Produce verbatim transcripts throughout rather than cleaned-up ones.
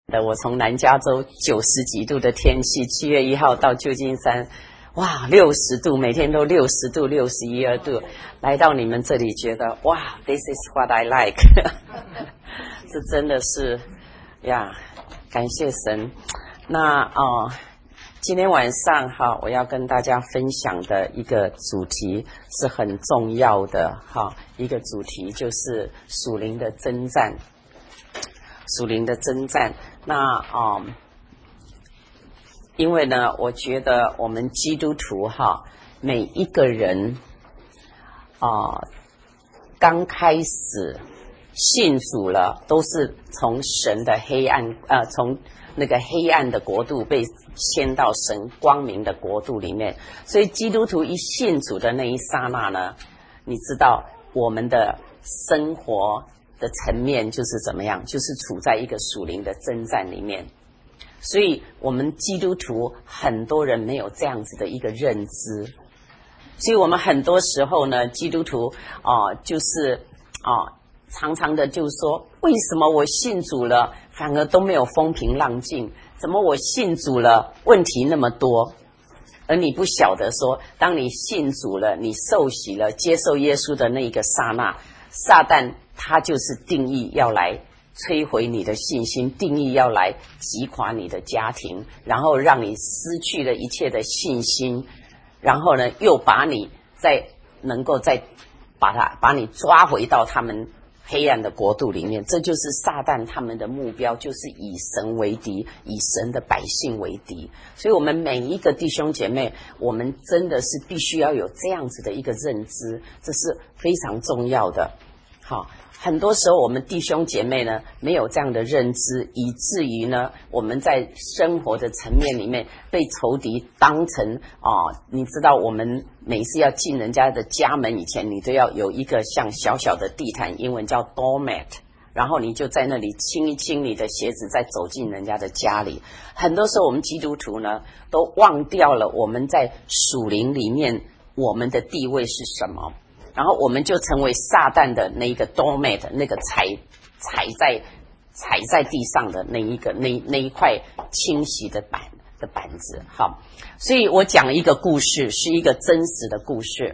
的，我从南加州九十几度的天气，七月一号到旧金山，哇，六十度，每天都六十度、六十一二度，来到你们这里，觉得哇 ，This is what I like， 这真的是呀，感谢神。那哦，今天晚上哈，我要跟大家分享的一个主题是很重要的哈，一个主题就是属灵的征战。属灵的征战，那啊、嗯，因为呢，我觉得我们基督徒哈，每一个人啊，刚开始信主了，都是从神的黑暗，呃，从那个黑暗的国度被迁到神光明的国度里面。所以基督徒一信主的那一刹那呢，你知道我们的生活的层面就是怎么样，就是处在一个属灵的征战里面。所以我们基督徒很多人没有这样子的一个认知，所以我们很多时候呢，基督徒啊、呃，就是啊、呃，常常的就是说，为什么我信主了反而都没有风平浪静？怎么我信主了问题那么多？而你不晓得说，当你信主了，你受洗了，接受耶稣的那一个刹那，撒旦他就是定义要来摧毁你的信心，定义要来击垮你的家庭，然后让你失去了一切的信心，然后呢，又把你再能够再把他把你抓回到他们黑暗的国度里面。这就是撒旦他们的目标，就是以神为敌，以神的百姓为敌。所以我们每一个弟兄姐妹，我们真的是必须要有这样子的一个认知，这是非常重要的。好，很多时候我们弟兄姐妹呢没有这样的认知，以至于呢我们在生活的层面里面被仇敌当成啊、哦，你知道我们每次要进人家的家门以前，你都要有一个像小小的地毯，英文叫 doormat， 然后你就在那里清一清你的鞋子，再走进人家的家里。很多时候我们基督徒呢都忘掉了我们在属灵里面我们的地位是什么，然后我们就成为撒旦的那一个 doormat， 那个踩踩在踩在地上的那一个那那一块清洗的板的板子。好，所以我讲一个故事，是一个真实的故事，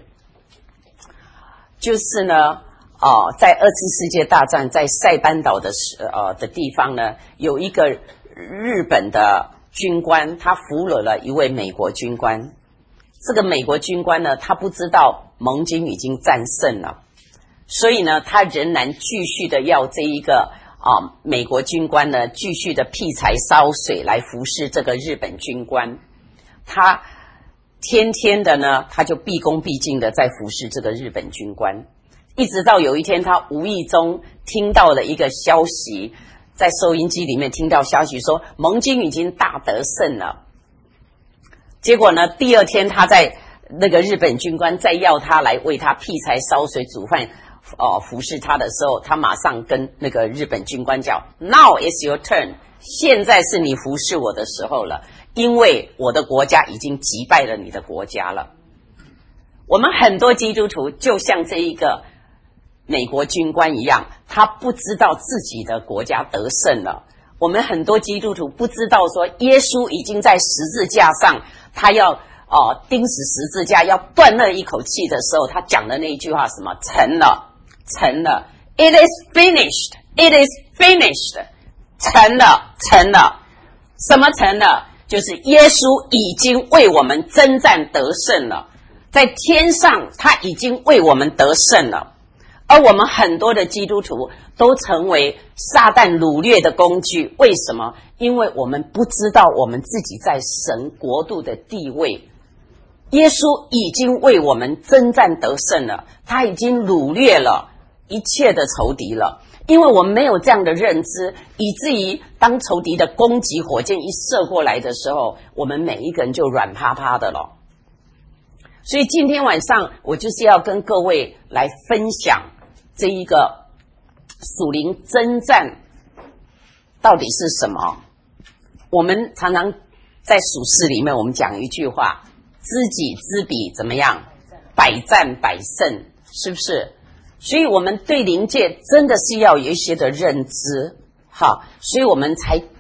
就是呢，哦，在二次世界大战在塞班岛的呃的地方呢，有一个日本的军官，他俘虏了一位美国军官。这个美国军官呢，他不知道盟军已经战胜了，所以呢，他仍然继续的要这一个啊、呃、美国军官呢，继续的劈柴烧水来服侍这个日本军官。他天天的呢，他就毕恭毕敬的在服侍这个日本军官，一直到有一天，他无意中听到了一个消息，在收音机里面听到消息说，盟军已经大得胜了。结果呢，第二天他在那个日本军官再要他来为他劈柴烧水煮饭哦、呃、服侍他的时候，他马上跟那个日本军官讲 Now is your turn， 现在是你服侍我的时候了，因为我的国家已经击败了你的国家了。我们很多基督徒就像这一个美国军官一样，他不知道自己的国家得胜了。我们很多基督徒不知道说，耶稣已经在十字架上，他要哦钉死十字架，要断那一口气的时候，他讲的那一句话什么？成了，成了 ，It is finished, It is finished， 成了，成了，什么成了？就是耶稣已经为我们征战得胜了，在天上他已经为我们得胜了。而我们很多的基督徒都成为撒旦掳掠的工具，为什么？因为我们不知道我们自己在神国度的地位。耶稣已经为我们征战得胜了，他已经掳掠了一切的仇敌了。因为我们没有这样的认知，以至于当仇敌的攻击火箭一射过来的时候，我们每一个人就软趴趴的了。所以今天晚上我就是要跟各位来分享这一个属灵征战到底是什么。我们常常在属世里面我们讲一句话，知己知彼怎么样，百战百胜，是不是？所以我们对灵界真的是要有一些的认知，好，所以我们才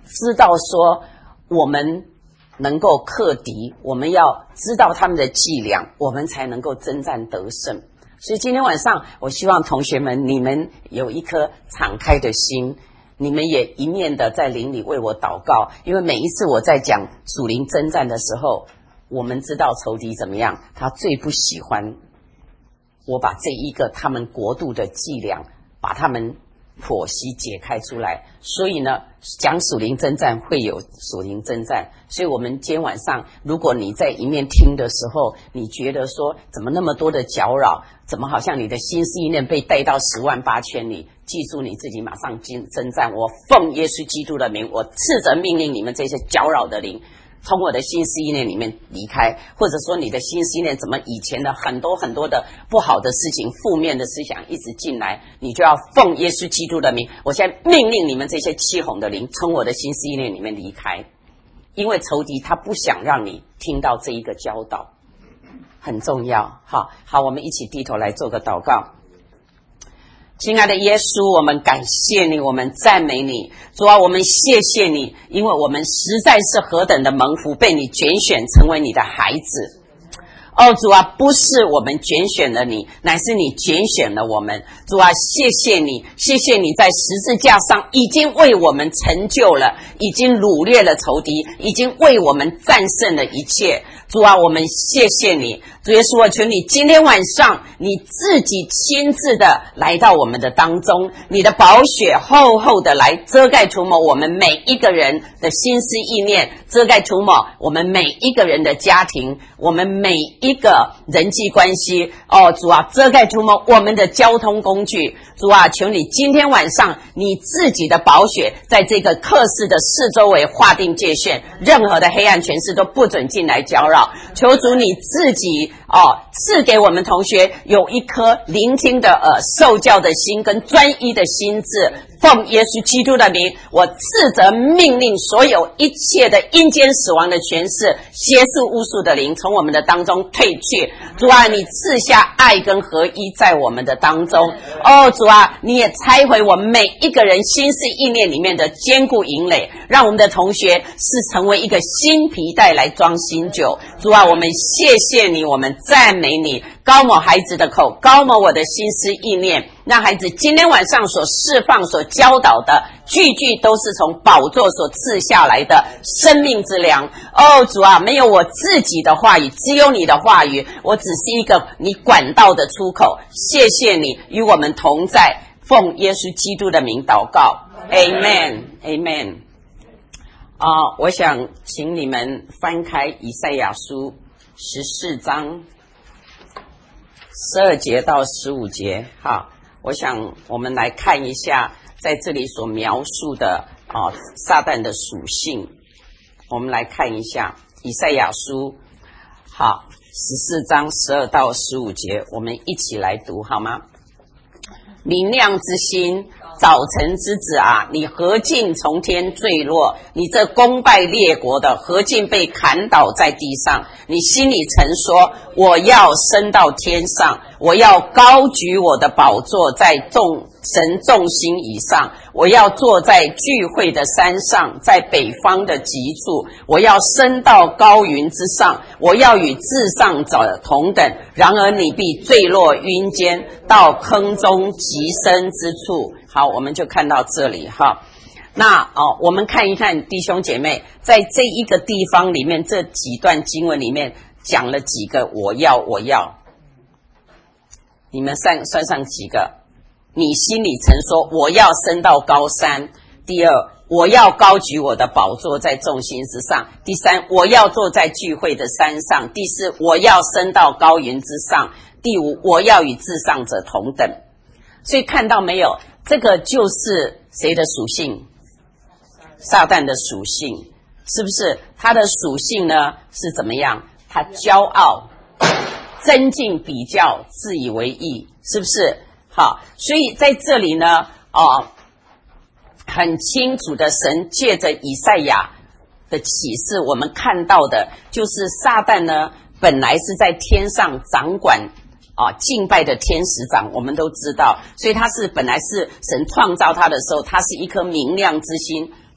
知道说我们能够克敌，我们要知道他们的伎俩，我们才能够征战得胜。所以今天晚上我希望同学们，你们有一颗敞开的心，你们也一面的在灵里为我祷告，因为每一次我在讲属灵征战的时候，我们知道仇敌怎么样，他最不喜欢我把这一个他们国度的伎俩把他们剖析解开出来。所以呢，讲属灵征战会有属灵征战。所以我们今天晚上，如果你在一面听的时候，你觉得说怎么那么多的搅扰，怎么好像你的心思意念被带到十万八千里，记住你自己马上征战。我奉耶稣基督的名，我斥责命令你们这些搅扰的灵从我的心思意念里面离开。或者说你的心思意念怎么以前的很多很多的不好的事情，负面的思想一直进来，你就要奉耶稣基督的名，我现在命令你们这些欺哄的灵从我的心思意念里面离开。因为仇敌他不想让你听到这一个教导，很重要。好好，我们一起低头来做个祷告。亲爱的耶稣，我们感谢你，我们赞美你。主啊，我们谢谢你，因为我们实在是何等的蒙福，被你拣选成为你的孩子。哦，主啊，不是我们拣选了你，乃是你拣选了我们。主啊，谢谢你，谢谢你在十字架上已经为我们成就了，已经掳掠了仇敌，已经为我们战胜了一切。主啊，我们谢谢你。主耶稣，我求你今天晚上你自己亲自的来到我们的当中，你的宝血厚厚的来遮盖涂抹我们每一个人的心思意念，遮盖涂抹我们每一个人的家庭，我们每一个人际关系。哦，主啊，遮盖涂抹我们的交通工具。主啊，求你今天晚上你自己的宝血在这个课室的四周围划定界限，任何的黑暗权势都不准进来搅扰。求主你自己哦，赐给我们同学有一颗聆听的耳、受教的心跟专一的心智。奉耶稣基督的名，我斥责命令所有一切的阴间死亡的权势、邪术巫术的灵从我们的当中退去。主啊，你赐下爱跟合一在我们的当中。哦，主啊，你也拆毁我们每一个人心思意念里面的坚固营垒，让我们的同学是成为一个新皮带来装新酒。主啊，我们谢谢你，我们赞美你，高抹孩子的口，高抹我的心思意念，让孩子今天晚上所释放所教导的句句都是从宝座所赐下来的生命之粮。哦，主啊，没有我自己的话语，只有你的话语，我只是一个你管道的出口。谢谢你与我们同在，奉耶稣基督的名祷告 Amen Amen。 啊、呃，我想请你们翻开以赛亚书十四章十二节到十五节。好，我想我们来看一下在这里所描述的啊、呃、撒旦的属性。我们来看一下以赛亚书好十四章十二到十五节，我们一起来读好吗？明亮之星，早晨之子啊，你何竟从天坠落？你这攻败列国的，何竟被砍倒在地上？你心里曾说，我要升到天上，我要高举我的宝座在众神众星以上，我要坐在聚会的山上，在北方的极处，我要升到高云之上，我要与至上者同等。然而你必坠落阴间，到坑中极深之处。好，我们就看到这里哈。那哦，我们看一看弟兄姐妹，在这一个地方里面，这几段经文里面讲了几个我要我要，你们算算上几个？你心里曾说我要升到高山。第二，我要高举我的宝座在众星之上。第三，我要坐在聚会的山上。第四，我要升到高云之上。第五，我要与至上者同等。所以看到没有，这个就是谁的属性？撒旦的属性，是不是？他的属性呢是怎么样？他骄傲、增进、比较、自以为意，是不是？好，所以在这里呢，哦，很清楚的，神借着以赛亚的启示，我们看到的就是撒旦呢，本来是在天上掌管啊敬拜的天使长，我们都知道，所以他是本来是神创造他的时候，他是一颗明亮之星，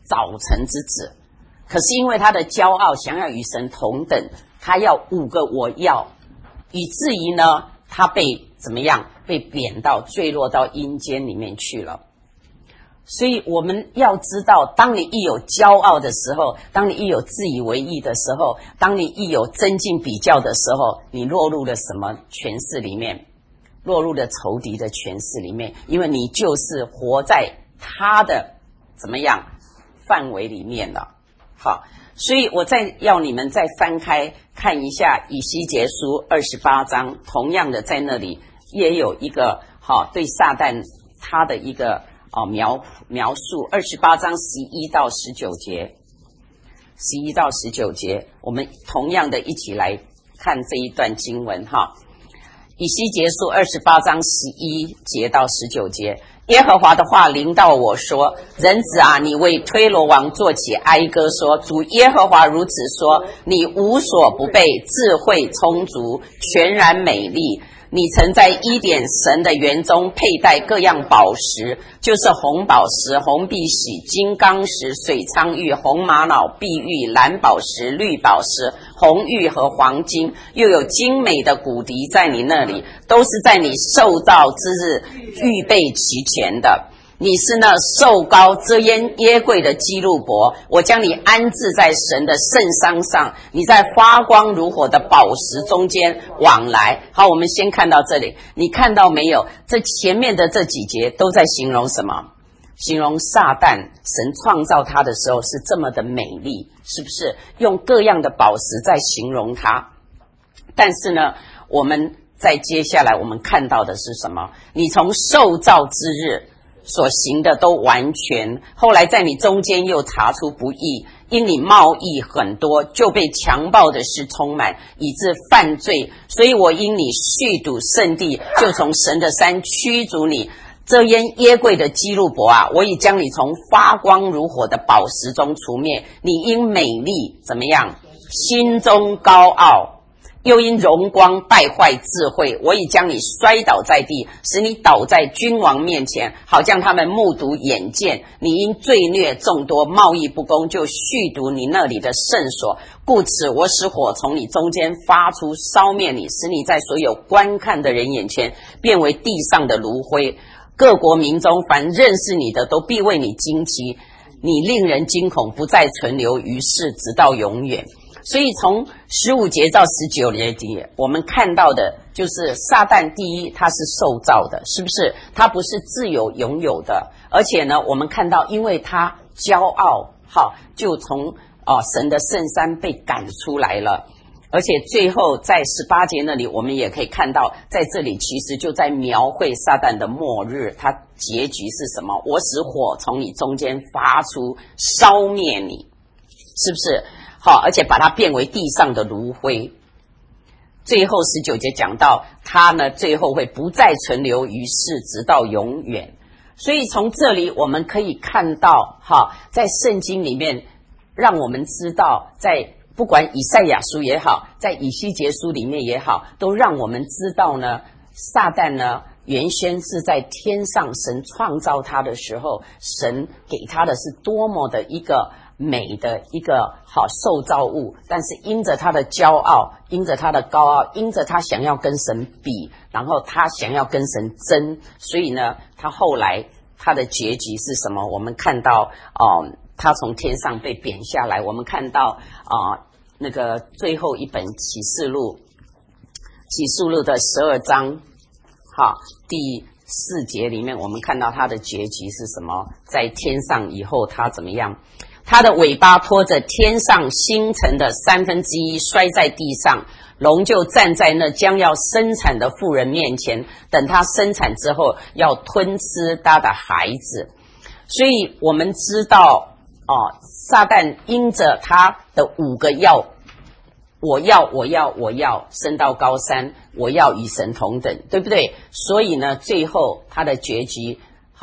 早晨之子。可是因为他的骄傲，想要与神同等，他要五个我要，以至于呢，他被怎么样？被贬到坠落到阴间里面去了。所以我们要知道，当你一有骄傲的时候，当你一有自以为意的时候，当你一有增进比较的时候，你落入了什么权势里面？落入了仇敌的权势里面，因为你就是活在他的怎么样范围里面了。好，所以我再要你们再翻开看一下以西结书二十八章，同样的在那里也有一个好对撒旦他的一个哦描描述。二十八章十一到十九节，十一到十九节，我们同样的一起来看这一段经文哈。以西结书二十八章十一节到十九节，耶和华的话临到我说：人子啊，你为推罗王作起哀歌说，主耶和华如此说，你无所不备，智慧充足，全然美丽。你曾在伊甸神的园中佩戴各样宝石，就是红宝石、红碧玺、金刚石、水苍玉、红玛瑙、碧玉、蓝宝石、绿宝石、红玉和黄金，又有精美的骨笛在你那里，都是在你受造之日预备齐全的。你是那受膏遮掩耶柜的基路伯，我将你安置在神的圣山上，你在发光如火的宝石中间往来。好，我们先看到这里，你看到没有？这前面的这几节都在形容什么？形容撒旦，神创造他的时候是这么的美丽，是不是？用各样的宝石在形容他。但是呢，我们在接下来我们看到的是什么？你从受造之日所行的都完全，后来在你中间又查出不义，因你贸易很多，就被强暴的事充满，以致犯罪。所以我因你亵渎圣地，就从神的山驱逐你。遮掩耶柜的基路伯啊，我已将你从发光如火的宝石中除灭。你因美丽怎么样？心中高傲，又因荣光败坏智慧，我已将你摔倒在地，使你倒在君王面前，好将他们目睹眼见。你因罪孽众多，贸易不公，就亵渎你那里的圣所，故此我使火从你中间发出，烧灭你，使你在所有观看的人眼前变为地上的炉灰。各国民中凡认识你的，都必为你惊奇，你令人惊恐，不再存留于世，直到永远。所以从十五节到十九节，我们看到的就是撒旦，第一，他是受造的，是不是？他不是自由拥有的。而且呢，我们看到因为他骄傲，好，就从哦神的圣山被赶出来了。而且最后在十八节那里，我们也可以看到，在这里其实就在描绘撒旦的末日，他结局是什么？我使火从你中间发出，烧灭你，是不是？好，而且把它变为地上的炉灰。最后十九节讲到他呢，最后会不再存留于世，直到永远。所以从这里我们可以看到，哈，在圣经里面让我们知道，在不管以赛亚书也好，在以西结书里面也好，都让我们知道呢，撒旦呢原先是在天上，神创造他的时候，神给他的是多么的一个美的一个好受造物，但是因着他的骄傲，因着他的高傲，因着他想要跟神比，然后他想要跟神争，所以呢，他后来他的结局是什么？我们看到哦、呃，他从天上被贬下来。我们看到啊、呃，那个最后一本启示录，启示录的十二章，好，第四节里面，我们看到他的结局是什么？在天上以后，他怎么样？他的尾巴拖着天上星辰的三分之一摔在地上，龙就站在那将要生产的妇人面前，等他生产之后要吞吃他的孩子。所以我们知道哦，撒旦因着他的五个要，我要我要我要升到高山，我要与神同等，对不对？所以呢，最后他的结局好，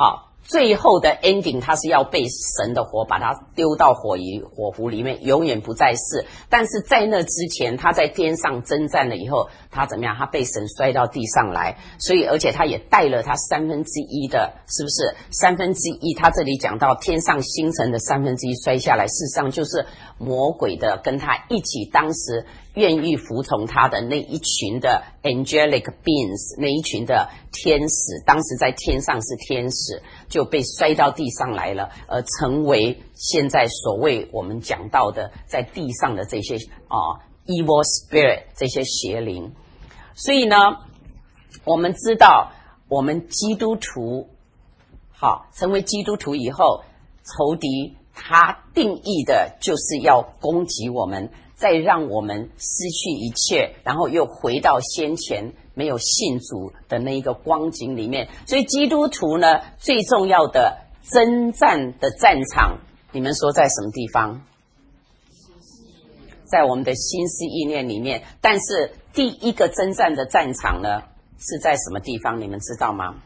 最后的 ending 他是要被神的火把他丢到火里火湖里面，永远不再世。但是在那之前，他在天上征战了以后，他怎么样？他被神摔到地上来，所以而且他也带了他三分之一的，是不是三分之一？他这里讲到天上星辰的三分之一摔下来，事实上就是魔鬼的跟他一起当时愿意服从他的那一群的 angelic beings， 那一群的天使，当时在天上是天使，就被摔到地上来了，而成为现在所谓我们讲到的在地上的这些啊 evil spirit， 这些邪灵。所以呢，我们知道我们基督徒好成为基督徒以后，仇敌他定义的就是要攻击我们，再让我们失去一切，然后又回到先前没有信主的那一个光景里面。所以基督徒呢，最重要的征战的战场，你们说在什么地方？在我们的心思意念里面。但是第一个征战的战场呢，是在什么地方？你们知道吗？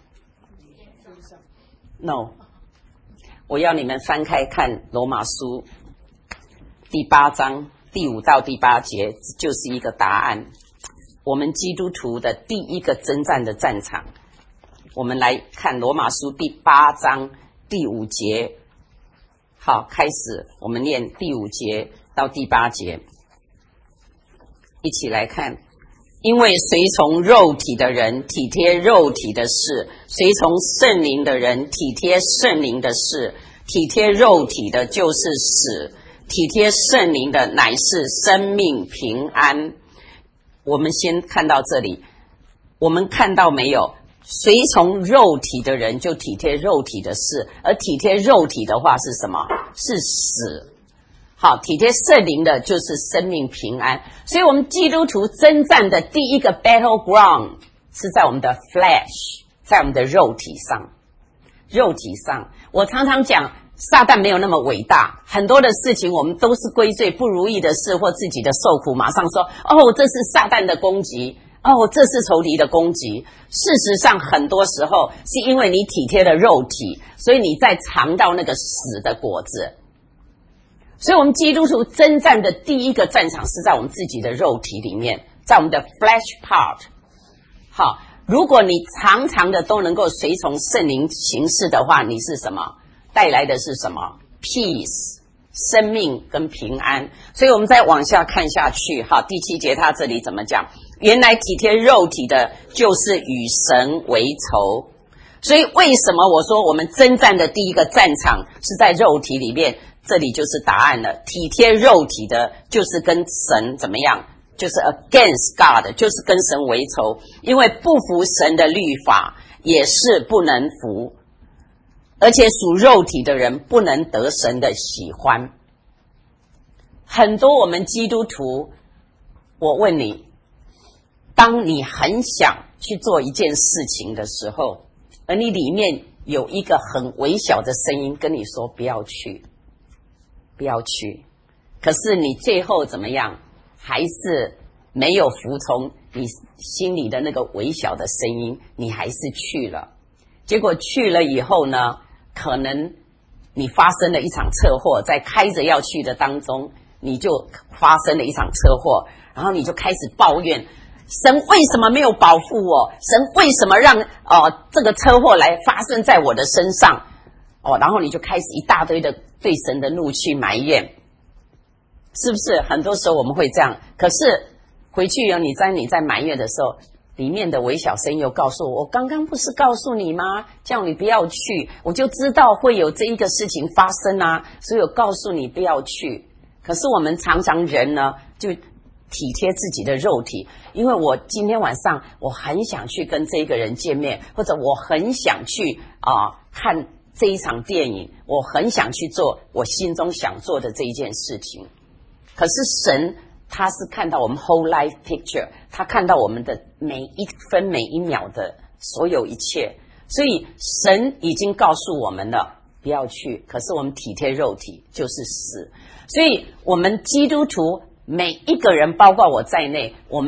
No， 我要你们翻开看罗马书第八章第五到第八节，就是一个答案。我们基督徒的第一个征战的战场，我们来看罗马书第八章第五节。好，开始我们念第五节到第八节，一起来看。因为随从肉体的人体贴肉体的事，随从圣灵的人体贴圣灵的事。体贴肉体的就是死，体贴圣灵的乃是生命平安。我们先看到这里，我们看到没有？随从肉体的人就体贴肉体的事，而体贴肉体的话是什么？是死。好，体贴圣灵的就是生命平安。所以我们基督徒征战的第一个 battleground 是在我们的 flesh， 在我们的肉体上。肉体上，我常常讲撒旦没有那么伟大，很多的事情我们都是归罪不如意的事或自己的受苦，马上说哦，这是撒旦的攻击，哦，这是仇敌的攻击。事实上很多时候是因为你体贴了肉体，所以你在尝到那个死的果子。所以我们基督徒征战的第一个战场是在我们自己的肉体里面，在我们的 flesh part。 好，如果你常常的都能够随从圣灵行事的话，你是什么？带来的是什么？ peace， 生命跟平安。所以我们再往下看下去，好，第七节他这里怎么讲？原来体贴肉体的就是与神为仇。所以为什么我说我们征战的第一个战场是在肉体里面？这里就是答案了。体贴肉体的就是跟神怎么样？就是 against God， 就是跟神为仇。因为不服神的律法也是不能服，而且属肉体的人不能得神的喜欢。很多我们基督徒，我问你，当你很想去做一件事情的时候，而你里面有一个很微小的声音跟你说不要去，不要去，可是你最后怎么样？还是没有服从你心里的那个微小的声音，你还是去了。结果去了以后呢，可能你发生了一场车祸，在开着要去的当中，你就发生了一场车祸，然后你就开始抱怨神为什么没有保护我，神为什么让呃这个车祸来发生在我的身上哦，然后你就开始一大堆的对神的怒气埋怨，是不是？很多时候我们会这样。可是回去有你在你在埋怨的时候，里面的微小声又告诉我，我刚刚不是告诉你吗？叫你不要去，我就知道会有这一个事情发生啊，所以我告诉你不要去。可是我们常常人呢，就体贴自己的肉体，因为我今天晚上我很想去跟这个人见面，或者我很想去啊、呃、看这一场电影，我很想去做我心中想做的这一件事情。可是神他是看到我们 whole life picture， 他看到我们的每一分每一秒的所有一切，所以神已经告诉我们了不要去，可是我们体贴肉体就是死。所以我们基督徒每一个人包括我在内，我们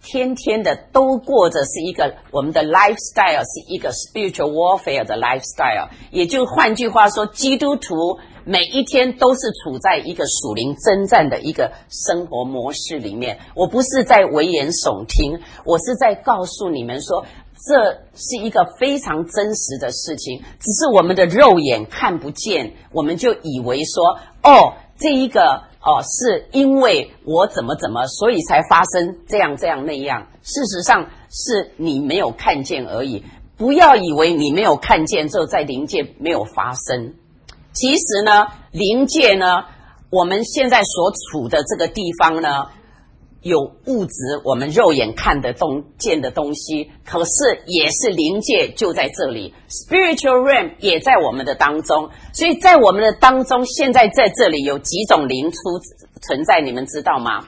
天天的都过着是一个我们的 lifestyle 是一个 spiritual warfare 的 lifestyle， 也就换句话说，基督徒每一天都是处在一个属灵征战的一个生活模式里面。我不是在危言耸听，我是在告诉你们说，这是一个非常真实的事情，只是我们的肉眼看不见，我们就以为说，哦，这一个哦，是因为我怎么怎么，所以才发生这样这样那样。事实上是你没有看见而已。不要以为你没有看见之后，在灵界没有发生。其实呢，灵界呢，我们现在所处的这个地方呢，有物质我们肉眼看得动见的东西，可是也是灵界就在这里， spiritual realm 也在我们的当中。所以在我们的当中，现在在这里有几种灵出存在，你们知道吗？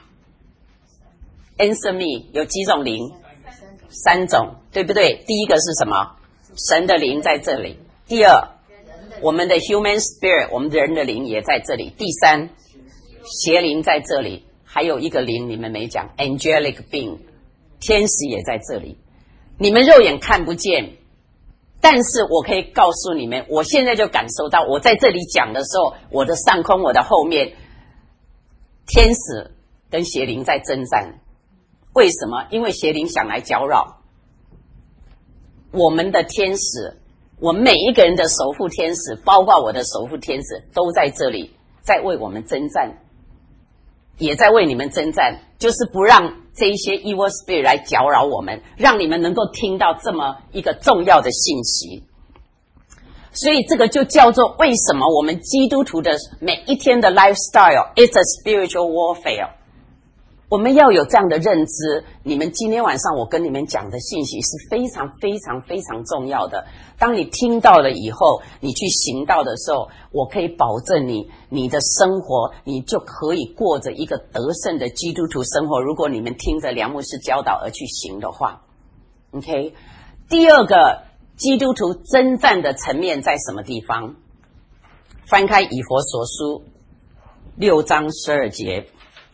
Answer me， 有几种灵？三种，对不对？第一个是什么？神的灵在这里。第二，我们的 human spirit， 我们人的灵也在这里。第三，邪灵在这里。还有一个灵你们没讲 angelic being， 天使也在这里。你们肉眼看不见，但是我可以告诉你们，我现在就感受到，我在这里讲的时候，我的上空我的后面天使跟邪灵在征战。为什么？因为邪灵想来搅扰我们的天使，我们每一个人的守护天使，包括我的守护天使都在这里，在为我们征战，也在为你们征战，就是不让这一些 evil spirit 来搅扰我们，让你们能够听到这么一个重要的信息。所以这个就叫做为什么我们基督徒的每一天的 lifestyle is a spiritual warfare。我们要有这样的认知，你们今天晚上我跟你们讲的信息是非常非常非常重要的。当你听到了以后，你去行道的时候，我可以保证你，你的生活你就可以过着一个得胜的基督徒生活。如果你们听着梁牧师教导而去行的话 ，OK。第二个，基督徒征战的层面在什么地方？翻开以弗所书六章十二节。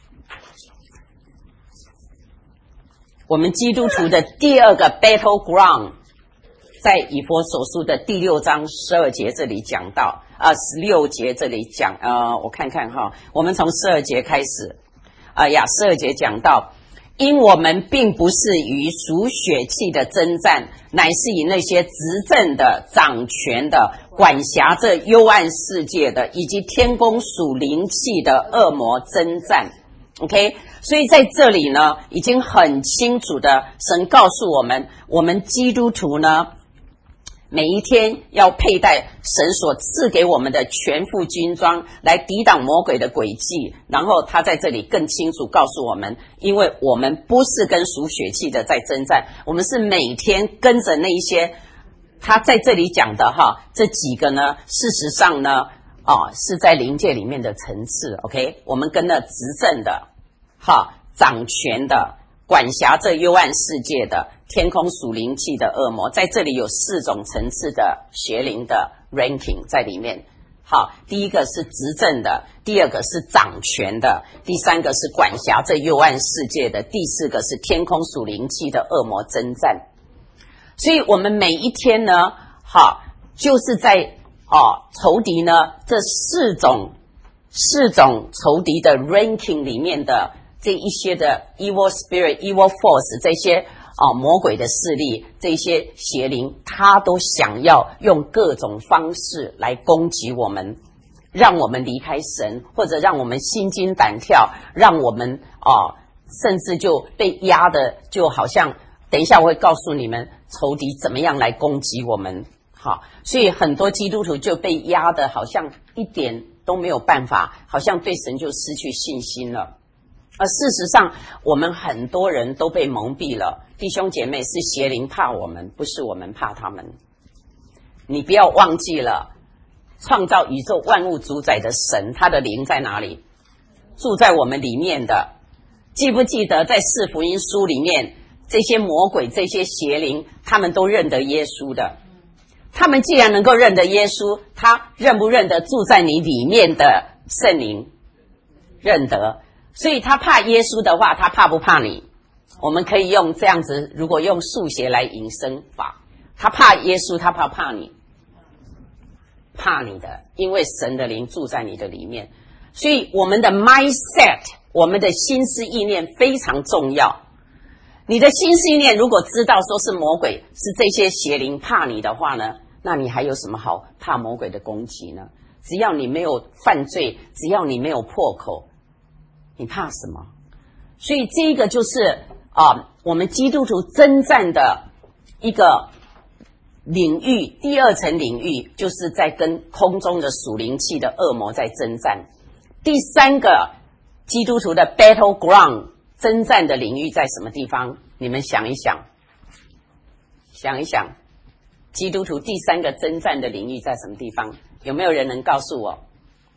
我们基督徒的第二个 battleground 在以弗所书的第六章十二节这里讲到啊，十六节这里讲呃，我看看哈，我们从十二节开始啊呀，十二节讲到，因我们并不是与属血气的征战，乃是以那些执政的、掌权的、管辖着幽暗世界的，以及天宫属灵气的恶魔征战。OK， 所以在这里呢，已经很清楚的，神告诉我们，我们基督徒呢，每一天要佩戴神所赐给我们的全副军装，来抵挡魔鬼的诡计。然后他在这里更清楚告诉我们，因为我们不是跟属血气的在征战，我们是每天跟着那一些他在这里讲的哈，这几个呢，事实上呢，哦，是在灵界里面的层次。 OK， 我们跟了执政的哈，掌权的，管辖着幽暗世界的，天空属灵气的恶魔，在这里有四种层次的邪灵的 ranking 在里面。好，第一个是执政的，第二个是掌权的，第三个是管辖着幽暗世界的，第四个是天空属灵气的恶魔征战。所以我们每一天呢，好，就是在哦仇敌呢这四种四种仇敌的 ranking 里面的这一些的 evil spirit、evil force 这些啊魔鬼的势力，这些邪灵，他都想要用各种方式来攻击我们，让我们离开神，或者让我们心惊胆跳，让我们啊甚至就被压的就好像，等一下我会告诉你们仇敌怎么样来攻击我们。好，所以很多基督徒就被压的好像一点都没有办法，好像对神就失去信心了。而事实上我们很多人都被蒙蔽了，弟兄姐妹，是邪灵怕我们，不是我们怕他们。你不要忘记了，创造宇宙万物主宰的神，他的灵在哪里？住在我们里面的。记不记得在四福音书里面，这些魔鬼这些邪灵他们都认得耶稣的。他们既然能够认得耶稣，他认不认得住在你里面的圣灵？认得。所以他怕耶稣的话，他怕不怕你？ 我们可以用这样子，如果用数学来引申法，他怕耶稣，他怕怕你，怕你的，因为神的灵住在你的里面。所以我们的 mindset， 我们的心思意念非常重要。你的心思意念如果知道说是魔鬼，是这些邪灵怕你的话呢，那你还有什么好怕魔鬼的攻击呢？只要你没有犯罪，只要你没有破口，你怕什么？所以这个就是啊，我们基督徒征战的一个领域，第二层领域就是在跟空中的属灵气的恶魔在征战。第三个基督徒的 battleground 征战的领域在什么地方？你们想一想，想一想，基督徒第三个征战的领域在什么地方？有没有人能告诉我？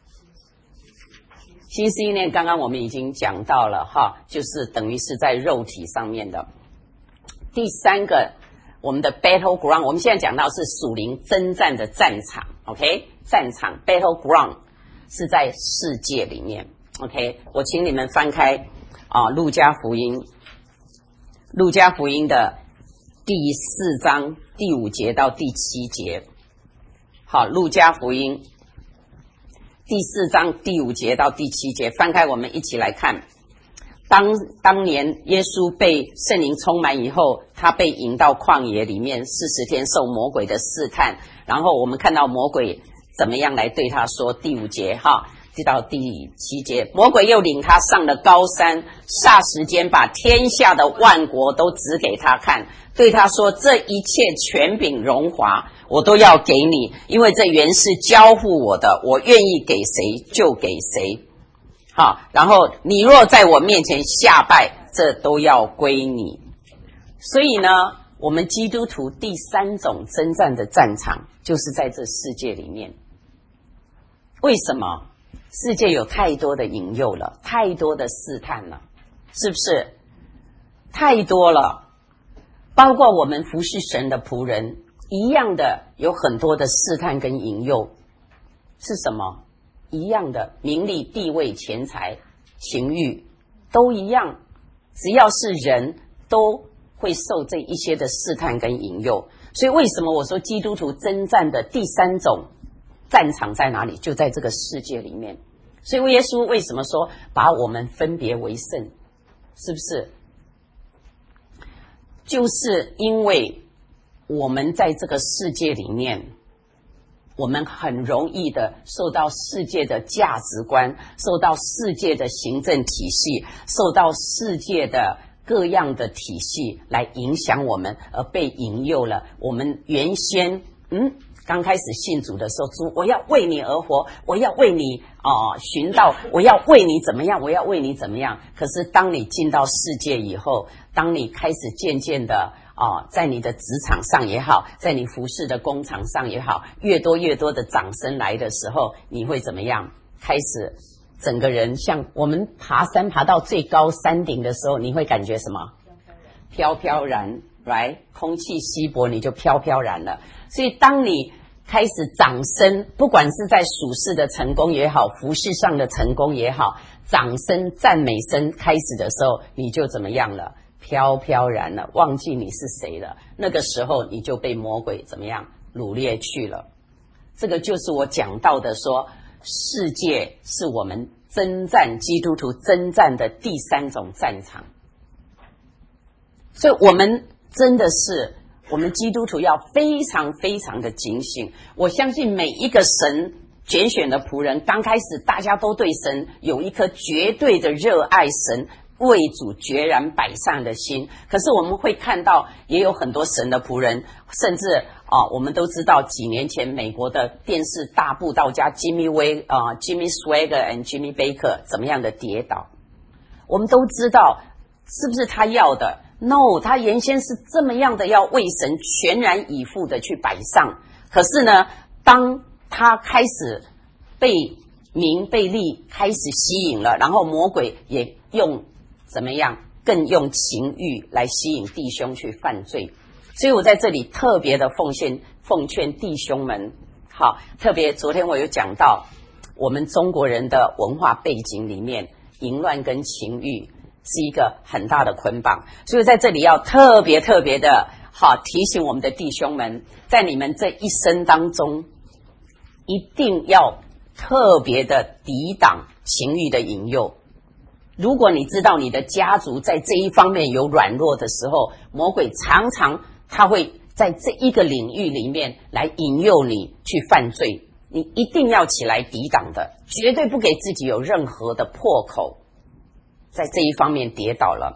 心思意念刚刚我们已经讲到了哈，就是等于是在肉体上面的。第三个，我们的 battleground， 我们现在讲到是属灵征战的战场 ，OK， 战场 battleground 是在世界里面 ，OK， 我请你们翻开啊，路加福音，路加福音的第四章第五节到第七节。好，路加福音第四章第五节到第七节，翻开我们一起来看。当当年耶稣被圣灵充满以后，他被引到旷野里面四十天受魔鬼的试探，然后我们看到魔鬼怎么样来对他说。第五节哈，直到第七节，魔鬼又领他上了高山，霎时间把天下的万国都指给他看，对他说：这一切权柄荣华我都要给你，因为这原是交付我的，我愿意给谁就给谁。好，然后你若在我面前下拜，这都要归你。所以呢，我们基督徒第三种征战的战场就是在这世界里面。为什么？世界有太多的引诱了，太多的试探了，是不是？太多了，包括我们服侍神的仆人一样的，有很多的试探跟引诱。是什么？一样的，名利、地位、钱财、情欲都一样，只要是人都会受这一些的试探跟引诱。所以为什么我说基督徒征战的第三种战场在哪里？就在这个世界里面。所以耶稣为什么说把我们分别为圣？是不是？就是因为我们在这个世界里面，我们很容易的受到世界的价值观，受到世界的行政体系，受到世界的各样的体系来影响我们，而被引诱了。我们原先嗯刚开始信主的时候，主我要为你而活，我要为你啊、呃、寻道，我要为你怎么样，我要为你怎么样。可是当你进到世界以后，当你开始渐渐的啊、呃，在你的职场上也好，在你服侍的工厂上也好，越多越多的掌声来的时候，你会怎么样？开始整个人像我们爬山爬到最高山顶的时候，你会感觉什么？飘飘然，来，空气稀薄，你就飘飘然了。所以当你开始掌声，不管是在属世的成功也好，服事上的成功也好，掌声赞美声开始的时候，你就怎么样了？飘飘然了，忘记你是谁了。那个时候你就被魔鬼怎么样掳掠去了。这个就是我讲到的说，世界是我们征战基督徒征战的第三种战场。所以我们真的是我们基督徒要非常非常的警醒。我相信每一个神拣选的仆人，刚开始大家都对神有一颗绝对的热爱神，为主决然摆上的心。可是我们会看到也有很多神的仆人，甚至啊，我们都知道几年前美国的电视大布道家 Jimmy Way 啊 Jimmy Swaggart and Jimmy Baker 怎么样的跌倒，我们都知道是不是他要的？ No， 他原先是这么样的要为神全然以赴的去摆上，可是呢，当他开始被名被利开始吸引了，然后魔鬼也用怎么样更用情欲来吸引弟兄去犯罪。所以我在这里特别的奉献奉劝弟兄们，好，特别昨天我有讲到我们中国人的文化背景里面，淫乱跟情欲是一个很大的捆绑。所以在这里要特别特别的好提醒我们的弟兄们，在你们这一生当中，一定要特别的抵挡情欲的引诱。如果你知道你的家族在这一方面有软弱的时候，魔鬼常常他会在这一个领域里面来引诱你去犯罪，你一定要起来抵挡的，绝对不给自己有任何的破口，在这一方面跌倒了。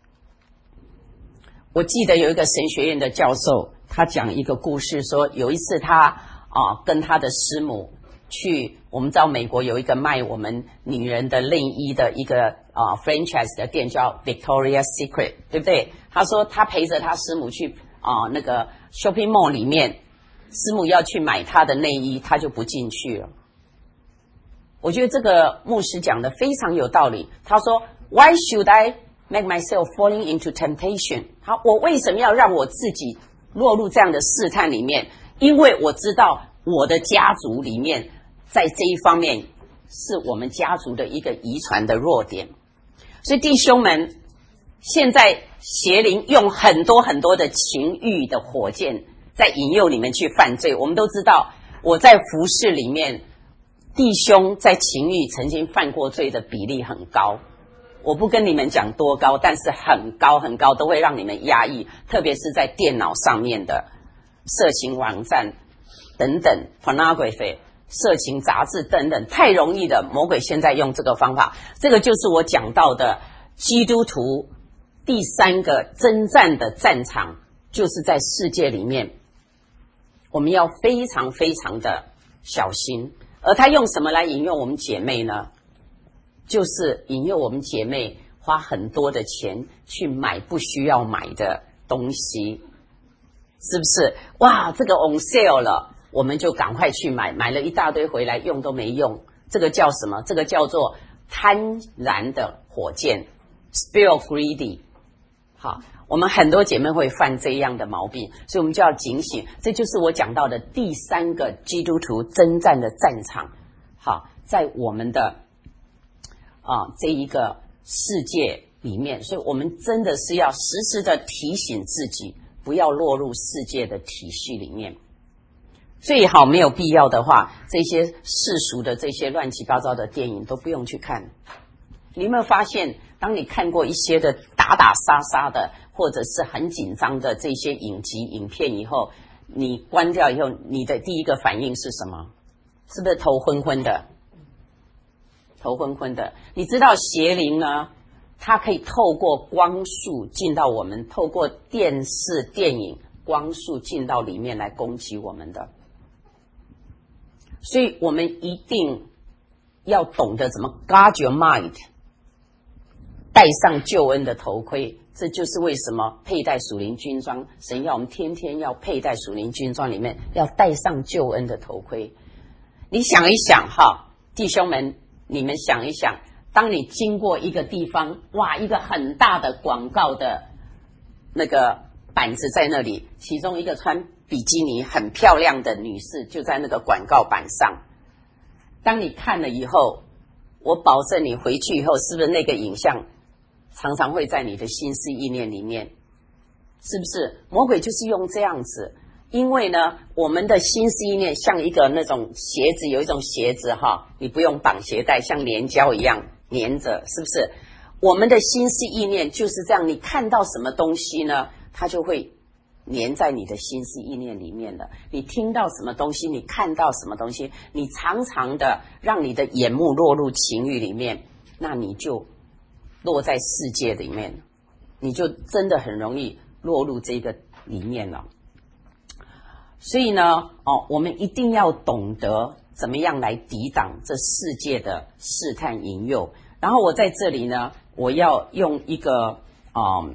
我记得有一个神学院的教授，他讲一个故事，说有一次他啊跟他的师母去，我们知道美国有一个卖我们女人的内衣的一个啊 franchise 的店叫 Victoria's Secret， 对不对？他说他陪着他师母去啊那个 shopping mall 里面，师母要去买他的内衣，他就不进去了。我觉得这个牧师讲的非常有道理。他说 Why should I make myself falling into temptation？ 好，我为什么要让我自己落入这样的试探里面？因为我知道我的家族里面在这一方面是我们家族的一个遗传的弱点。所以弟兄们，现在邪灵用很多很多的情欲的火箭在引诱你们去犯罪。我们都知道，我在服事里面，弟兄在情欲曾经犯过罪的比例很高。我不跟你们讲多高，但是很高很高，都会让你们压抑，特别是在电脑上面的色情网站等等 pornography 色情杂志等等，太容易的。魔鬼现在用这个方法，这个就是我讲到的基督徒第三个征战的战场，就是在世界里面，我们要非常非常的小心。而他用什么来引诱我们姐妹呢？就是引诱我们姐妹花很多的钱去买不需要买的东西，是不是？哇，这个 on sale 了，我们就赶快去买，买了一大堆回来用都没用。这个叫什么？这个叫做贪婪的火箭 ，spirit greedy。好，我们很多姐妹会犯这样的毛病，所以我们就要警醒。这就是我讲到的第三个基督徒征战的战场。好，在我们的啊这一个世界里面，所以我们真的是要时时的提醒自己，不要落入世界的体系里面。最好没有必要的话，这些世俗的这些乱七八糟的电影都不用去看。你有没有发现，当你看过一些的打打杀杀的或者是很紧张的这些影集影片以后，你关掉以后，你的第一个反应是什么？是不是头昏昏的？头昏昏的。你知道邪灵呢，它可以透过光束进到我们，透过电视电影光束进到里面来攻击我们的。所以我们一定要懂得怎么 guard your mind， 戴上救恩的头盔。这就是为什么佩戴属灵军装，神要我们天天要佩戴属灵军装，里面要戴上救恩的头盔。你想一想哈，弟兄们，你们想一想，当你经过一个地方，哇，一个很大的广告的那个板子在那里，其中一个穿比基尼很漂亮的女士就在那个广告板上。当你看了以后，我保证你回去以后，是不是那个影像常常会在你的心思意念里面？是不是？魔鬼就是用这样子。因为呢，我们的心思意念像一个那种鞋子，有一种鞋子哈，你不用绑鞋带，像粘胶一样粘着，是不是？我们的心思意念就是这样，你看到什么东西呢，它就会粘在你的心思意念里面的。你听到什么东西，你看到什么东西，你常常的让你的眼目落入情欲里面，那你就落在世界里面，你就真的很容易落入这个里面了。所以呢，哦，我们一定要懂得怎么样来抵挡这世界的试探引诱。然后我在这里呢，我要用一个，嗯，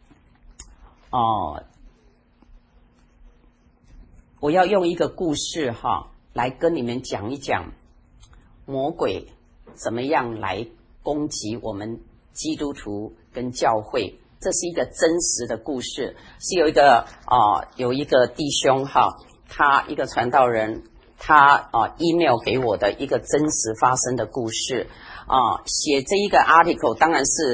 哦，我要用一个故事哈，来跟你们讲一讲魔鬼怎么样来攻击我们基督徒跟教会。这是一个真实的故事，是有一个啊、呃、有一个弟兄哈，他一个传道人，他啊、呃、email 给我的一个真实发生的故事啊、呃。写这一个 article 当然是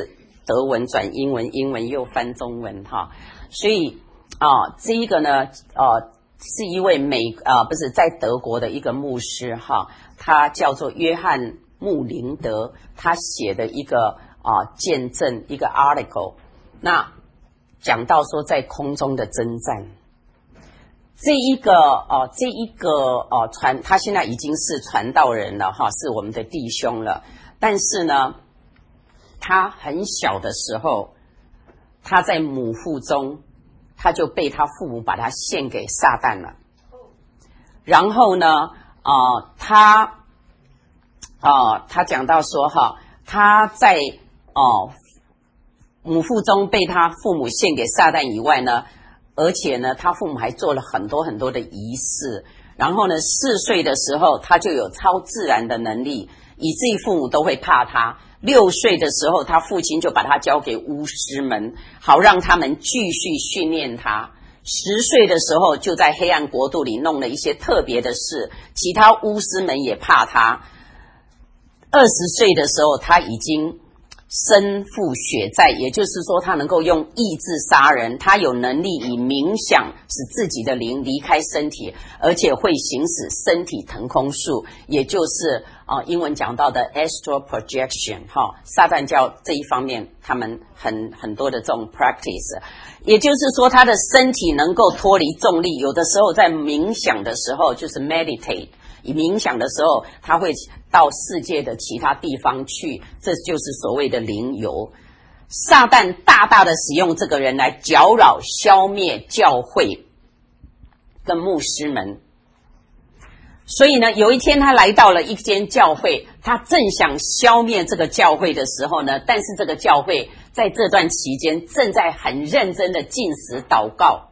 德文转英文，英文又翻中文哈。所以啊，这一个呢，呃，是一位美啊、呃，不是在德国的一个牧师哈，他叫做约翰穆林德，他写的一个啊、呃、见证一个 article， 那讲到说在空中的征战。这一个哦，这一个哦传，他现在已经是传道人了哈，是我们的弟兄了。但是呢，他很小的时候，他在母腹中，他就被他父母把他献给撒旦了。然后呢，啊、呃，他啊、呃，他讲到说哈，他在哦、呃、母腹中被他父母献给撒旦以外呢。而且呢，他父母还做了很多很多的仪式，然后呢，四岁的时候他就有超自然的能力，以至于父母都会怕他。六岁的时候，他父亲就把他交给巫师们，好让他们继续训练他。十岁的时候，就在黑暗国度里弄了一些特别的事，其他巫师们也怕他。二十岁的时候，他已经身负血债，也就是说他能够用意志杀人，他有能力以冥想使自己的灵离开身体，而且会行使身体腾空术，也就是呃英文讲到的 astral projection 哈、哦，撒旦教这一方面他们很很多的这种 practice， 也就是说他的身体能够脱离重力，有的时候在冥想的时候就是 meditate，冥想的时候他会到世界的其他地方去，这就是所谓的灵游。撒旦大大的使用这个人来搅扰消灭教会跟牧师们。所以呢，有一天他来到了一间教会，他正想消灭这个教会的时候呢，但是这个教会在这段期间正在很认真的禁食祷告。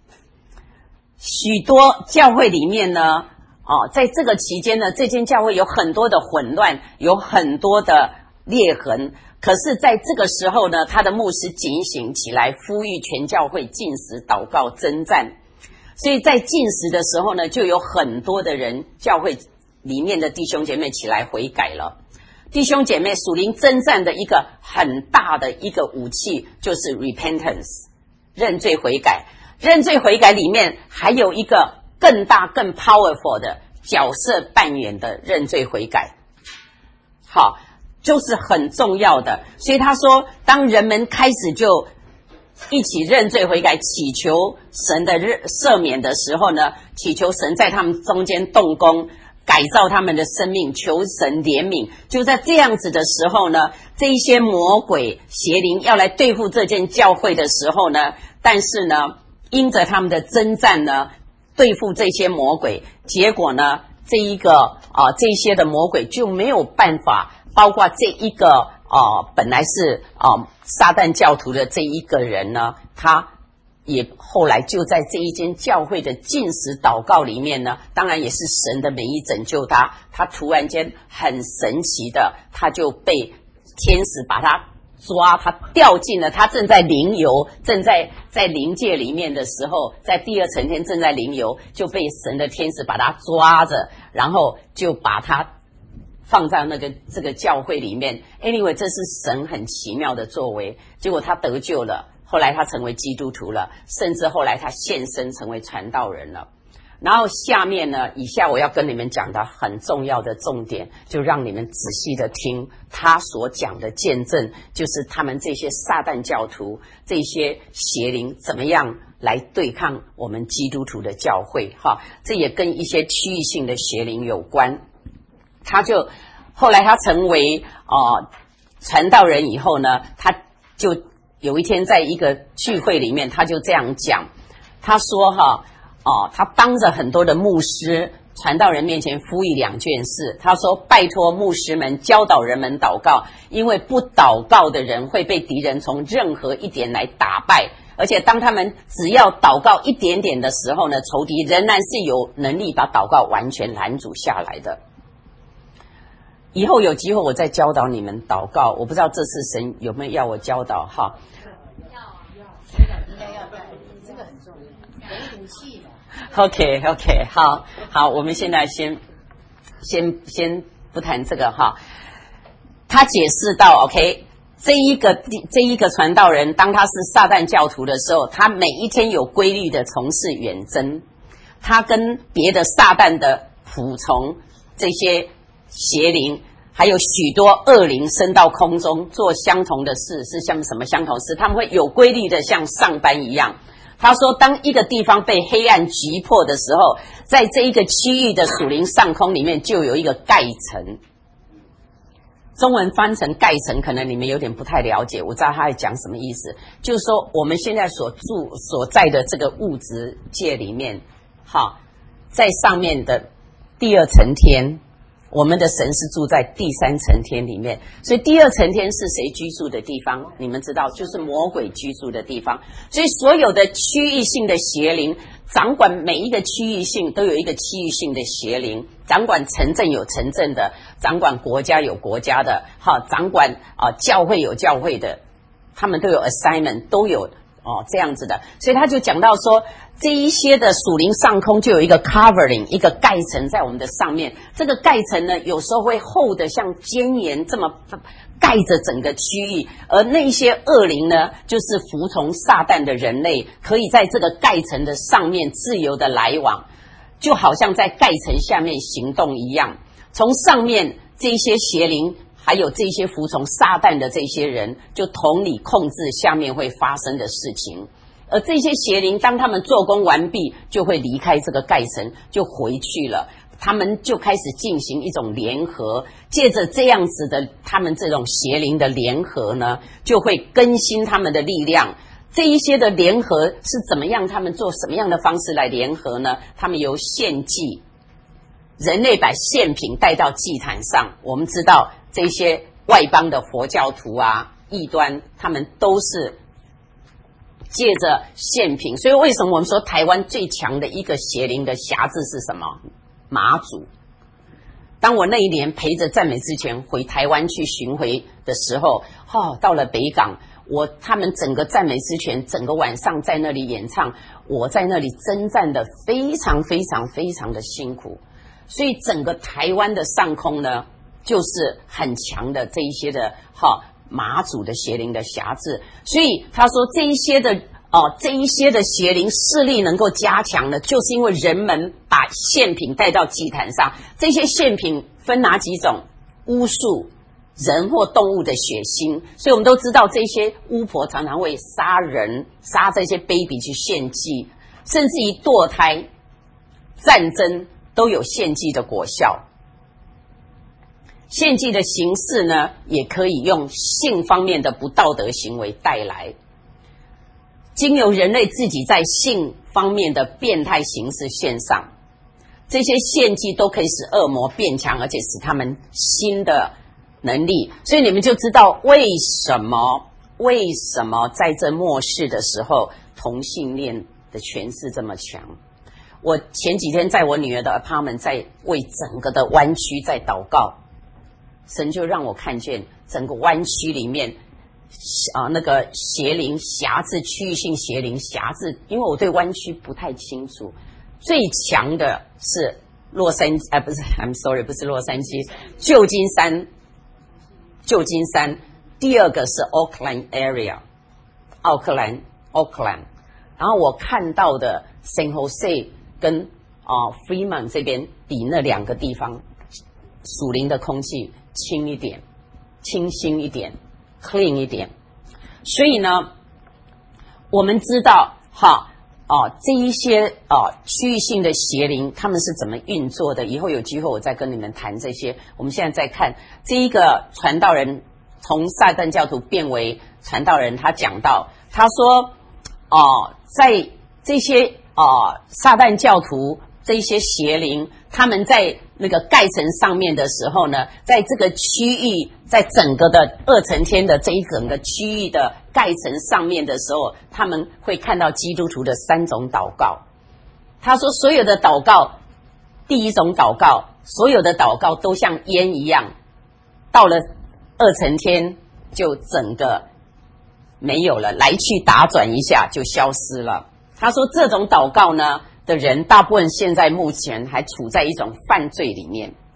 许多教会里面呢哦，在这个期间呢，这间教会有很多的混乱，有很多的裂痕。可是在这个时候呢，他的牧师警醒起来，呼吁全教会禁食、祷告、征战。所以在禁食的时候呢，就有很多的人，教会里面的弟兄姐妹起来悔改了。弟兄姐妹，属灵征战的一个很大的一个武器就是 repentance， 认罪悔改。认罪悔改里面还有一个更大更 powerful 的角色扮演的认罪悔改，好，就是很重要的。所以他说，当人们开始就一起认罪悔改，祈求神的赦免的时候呢，祈求神在他们中间动工，改造他们的生命，求神怜悯。就在这样子的时候呢，这一些魔鬼邪灵要来对付这间教会的时候呢，但是呢，因着他们的征战呢，对付这些魔鬼，结果呢，这一个啊、呃，这些的魔鬼就没有办法，包括这一个啊、呃，本来是啊、呃、撒旦教徒的这一个人呢，他也后来就在这一间教会的禁食祷告里面呢，当然也是神的美意拯救他，他突然间很神奇的，他就被天使把他抓，他掉进了，他正在灵游，正在在灵界里面的时候，在第二层天正在灵游，就被神的天使把他抓着，然后就把他放在那个这个教会里面。 anyway， 这是神很奇妙的作为，结果他得救了，后来他成为基督徒了，甚至后来他献身成为传道人了。然后下面呢，以下我要跟你们讲的很重要的重点，就让你们仔细的听他所讲的见证，就是他们这些撒旦教徒，这些邪灵怎么样来对抗我们基督徒的教会哈，这也跟一些区域性的邪灵有关。他就后来他成为呃传道人以后呢，他就有一天在一个聚会里面，他就这样讲，他说哈哦，他当着很多的牧师、传道人面前呼吁两件事。他说：“拜托牧师们教导人们祷告，因为不祷告的人会被敌人从任何一点来打败。而且当他们只要祷告一点点的时候呢，仇敌仍然是有能力把祷告完全拦阻下来的。”以后有机会我再教导你们祷告，我不知道这次神有没有要我教导哈？要要，学长应该要带，这个很重要，有武器的。OK OK， 好好，我们现在先先先不谈这个哈。他解释到 OK， 这一个这一个传道人，当他是撒旦教徒的时候，他每一天有规律的从事远征，他跟别的撒旦的仆从这些邪灵，还有许多恶灵升到空中做相同的事，是像什么相同事？他们会有规律的像上班一样。他说，当一个地方被黑暗击破的时候，在这一个区域的属灵上空里面就有一个盖层。中文翻成盖层，可能你们有点不太了解，我知道他在讲什么意思。就是说，我们现在所住所在的这个物质界里面，好，在上面的第二层天，我们的神是住在第三层天里面，所以第二层天是谁居住的地方？你们知道，就是魔鬼居住的地方。所以所有的区域性的邪灵，掌管每一个区域性都有一个区域性的邪灵，掌管城镇有城镇的，掌管国家有国家的，好，掌管啊、呃、教会有教会的，他们都有 assignment， 都有哦这样子的。所以他就讲到说，这一些的属灵上空就有一个 covering， 一个盖层在我们的上面。这个盖层呢，有时候会厚的像尖岩这么盖着整个区域，而那些恶灵呢，就是服从撒旦的人类，可以在这个盖层的上面自由的来往，就好像在盖层下面行动一样。从上面这些邪灵，还有这些服从撒旦的这些人，就同理控制下面会发生的事情。而这些邪灵，当他们做工完毕，就会离开这个盖层，就回去了。他们就开始进行一种联合，借着这样子的他们这种邪灵的联合呢，就会更新他们的力量。这一些的联合是怎么样？他们做什么样的方式来联合呢？他们由献祭，人类把献品带到祭坛上。我们知道这些外邦的佛教徒啊、异端，他们都是借着献品。所以为什么我们说台湾最强的一个邪灵的匣子是什么？马祖。当我那一年陪着赞美之泉回台湾去巡回的时候，哦，到了北港，我他们整个赞美之泉整个晚上在那里演唱，我在那里征战的非常非常非常的辛苦。所以整个台湾的上空呢，就是很强的这一些的哈、哦、马祖的邪灵的匣子。所以他说这一些的哦，这一些的邪灵势力能够加强呢，就是因为人们把献品带到祭坛上。这些献品分哪几种？巫术、人或动物的血腥。所以我们都知道，这些巫婆常常会杀人，杀这些 baby 去献祭，甚至于堕胎、战争都有献祭的果效。献祭的形式呢，也可以用性方面的不道德行为带来。经由人类自己在性方面的变态形式献上，这些献祭都可以使恶魔变强，而且使他们新的能力。所以你们就知道为什么为什么在这末世的时候，同性恋的权势这么强。我前几天在我女儿的 apartment 在为整个的湾区在祷告，神就让我看见整个湾区里面啊，那个邪灵匣子，区域性邪灵匣子，因为我对湾区不太清楚。最强的是洛杉矶，啊，不是 ，I'm sorry， 不是洛杉矶，旧金山，旧金山。第二个是 Oakland area， 奥克兰 ，Oakland。然后我看到的 San Jose 跟啊、呃、Fremont 这边比那两个地方属灵的空气轻一点，清新一点。clean 一点。所以呢，我们知道哈哦，这一些哦区域性的邪灵他们是怎么运作的，以后有机会我再跟你们谈这些。我们现在再看这一个传道人从撒旦教徒变为传道人，他讲到他说哦，在这些哦撒旦教徒这些邪灵他们在那个盖层上面的时候呢，在这个区域，在整个的二层天的这一整个区域的盖层上面的时候，他们会看到基督徒的三种祷告。他说所有的祷告，第一种祷告，所有的祷告都像烟一样，到了二层天就整个没有了，来去打转一下就消失了。他说这种祷告呢的人，大部分现在目前还处在一种犯罪里面。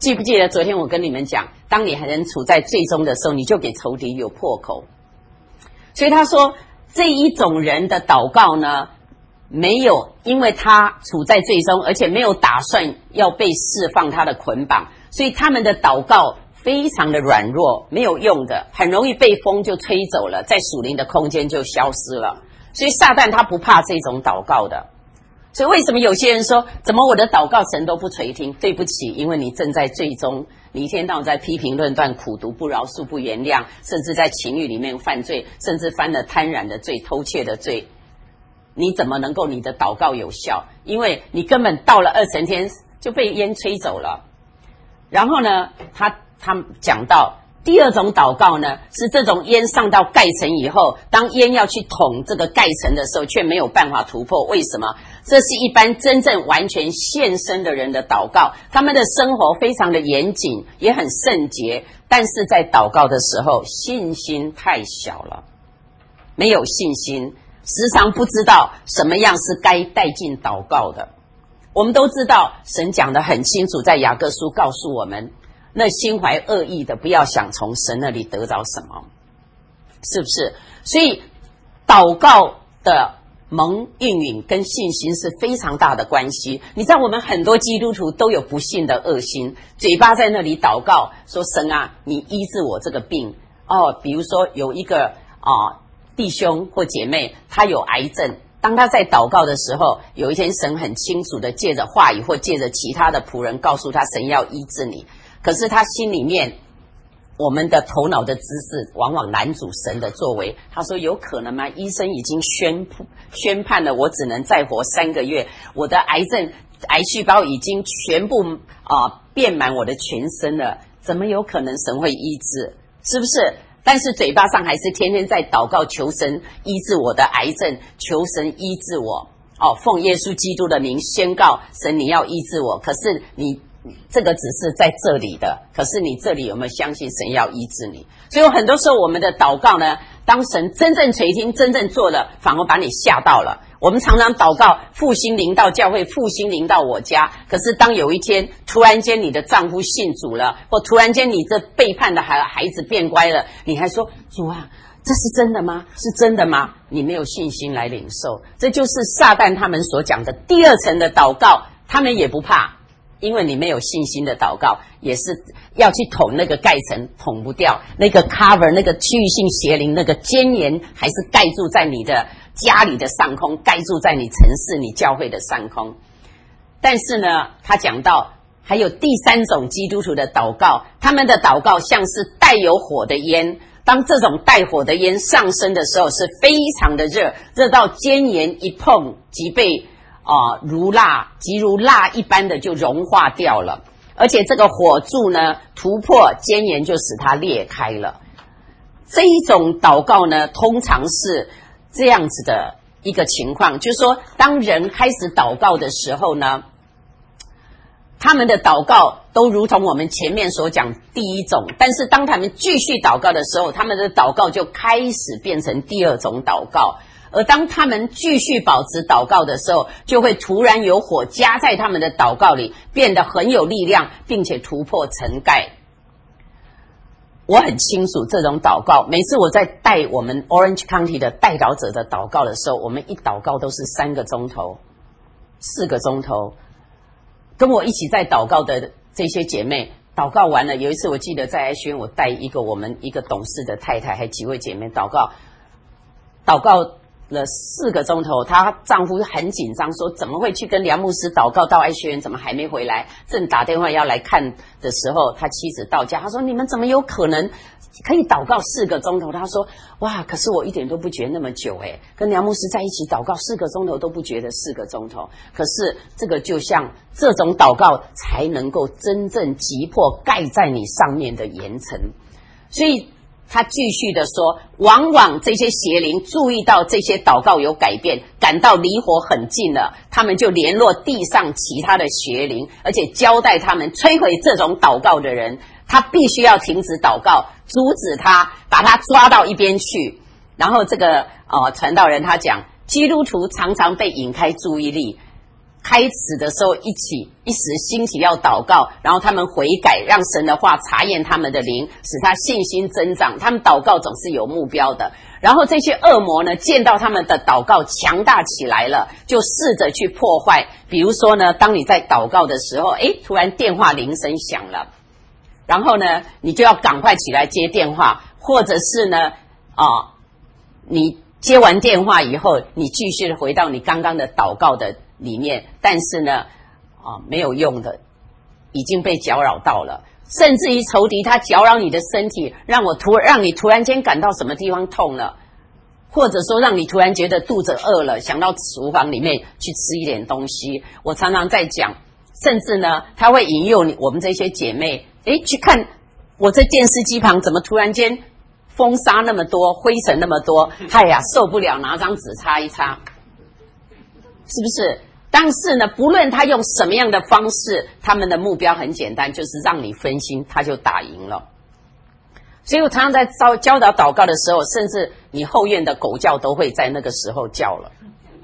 记不记得昨天我跟你们讲，当你还能处在最终的时候，你就给仇敌有破口。所以他说这一种人的祷告呢，没有，因为他处在最终，而且没有打算要被释放他的捆绑，所以他们的祷告非常的软弱，没有用的，很容易被风就吹走了，在属灵的空间就消失了。所以撒旦他不怕这种祷告的。所以为什么有些人说，怎么我的祷告神都不垂听？对不起，因为你正在最终，你一天到晚在批评论断、苦毒、不饶恕、不原谅，甚至在情欲里面犯罪，甚至犯了贪婪的罪、偷窃的罪。你怎么能够你的祷告有效？因为你根本到了二层天就被烟吹走了。然后呢，他他讲到第二种祷告呢，是这种烟上到盖层以后，当烟要去捅这个盖层的时候，却没有办法突破。为什么？这是一般真正完全献身的人的祷告，他们的生活非常的严谨，也很圣洁，但是在祷告的时候，信心太小了，没有信心，时常不知道什么样是该带进祷告的。我们都知道，神讲得很清楚，在雅各书告诉我们，那心怀恶意的，不要想从神那里得着什么，是不是？所以祷告的蒙应允跟信心是非常大的关系。你知道我们很多基督徒都有不幸的恶心，嘴巴在那里祷告说，神啊，你医治我这个病哦。比如说有一个啊弟兄或姐妹，他有癌症，当他在祷告的时候，有一天神很清楚的借着话语或借着其他的仆人告诉他，神要医治你。可是他心里面，我们的头脑的知识往往拦阻神的作为。他说有可能吗？医生已经宣宣判了，我只能再活三个月，我的癌症癌细胞已经全部啊、呃、遍满我的全身了，怎么有可能神会医治？是不是？但是嘴巴上还是天天在祷告，求神医治我的癌症，求神医治我哦，奉耶稣基督的名宣告，神你要医治我。可是你这个只是在这里的，可是你这里有没有相信神要医治你？所以很多时候我们的祷告呢，当神真正垂听、真正做了，反而把你吓到了。我们常常祷告复兴临到教会，复兴临到我家，可是当有一天突然间你的丈夫信主了，或突然间你这背叛的孩孩子变乖了，你还说主啊，这是真的吗？是真的吗？你没有信心来领受。这就是撒旦他们所讲的第二层的祷告，他们也不怕，因为你没有信心的祷告，也是要去捅那个盖层，捅不掉那个 cover， 那个区域性邪灵，那个奸言还是盖住在你的家里的上空，盖住在你城市、你教会的上空。但是呢，他讲到还有第三种基督徒的祷告，他们的祷告像是带有火的烟，当这种带火的烟上升的时候，是非常的热，热到尖盐一碰即被啊、呃、如蜡，即如蜡一般的就融化掉了，而且这个火柱呢突破尖盐就使它裂开了。这一种祷告呢，通常是这样子的一个情况，就是说当人开始祷告的时候呢，他们的祷告都如同我们前面所讲第一种，但是当他们继续祷告的时候，他们的祷告就开始变成第二种祷告。而当他们继续保持祷告的时候，就会突然有火加在他们的祷告里，变得很有力量，并且突破层盖。我很清楚这种祷告，每次我在带我们 Orange County 的代祷者的祷告的时候，我们一祷告都是三个钟头、四个钟头。跟我一起在祷告的这些姐妹，祷告完了，有一次我记得在爱轩，我带一个我们一个董事的太太，还几位姐妹祷告，祷告了四个钟头，她丈夫很紧张，说怎么会去跟梁牧师祷告到爱学园，怎么还没回来？正打电话要来看的时候，他妻子到家，他说你们怎么有可能可以祷告四个钟头？他说哇，可是我一点都不觉得那么久诶，跟梁牧师在一起祷告四个钟头都不觉得四个钟头。可是这个就像这种祷告才能够真正击破盖在你上面的岩层，所以他继续的说，往往这些邪灵注意到这些祷告有改变，感到离火很近了，他们就联络地上其他的邪灵，而且交代他们摧毁这种祷告的人，他必须要停止祷告，阻止他，把他抓到一边去。然后这个呃传道人他讲，基督徒常常被引开注意力， 开始的时候一起一时兴起要祷告，然后他们悔改，让神的话查验他们的灵，使他信心增长。他们祷告总是有目标的。然后这些恶魔呢，见到他们的祷告强大起来了，就试着去破坏。比如说呢，当你在祷告的时候，诶，突然电话铃声响了，然后呢，你就要赶快起来接电话，或者是呢，啊、呃，你接完电话以后，你继续回到你刚刚的祷告的里面，但是呢，啊，没有用的，已经被搅扰到了。甚至于仇敌他搅扰你的身体，让我突让你突然间感到什么地方痛了，或者说让你突然觉得肚子饿了，想到厨房里面去吃一点东西。我常常在讲，甚至呢，他会引诱你我们这些姐妹，诶，去看我这电视机旁怎么突然间风沙那么多，灰尘那么多，哎呀，受不了，拿张纸擦一擦，是不是？但是呢，不论他用什么样的方式，他们的目标很简单，就是让你分心，他就打赢了。所以我常常在教教导祷告的时候，甚至你后院的狗叫都会在那个时候叫了。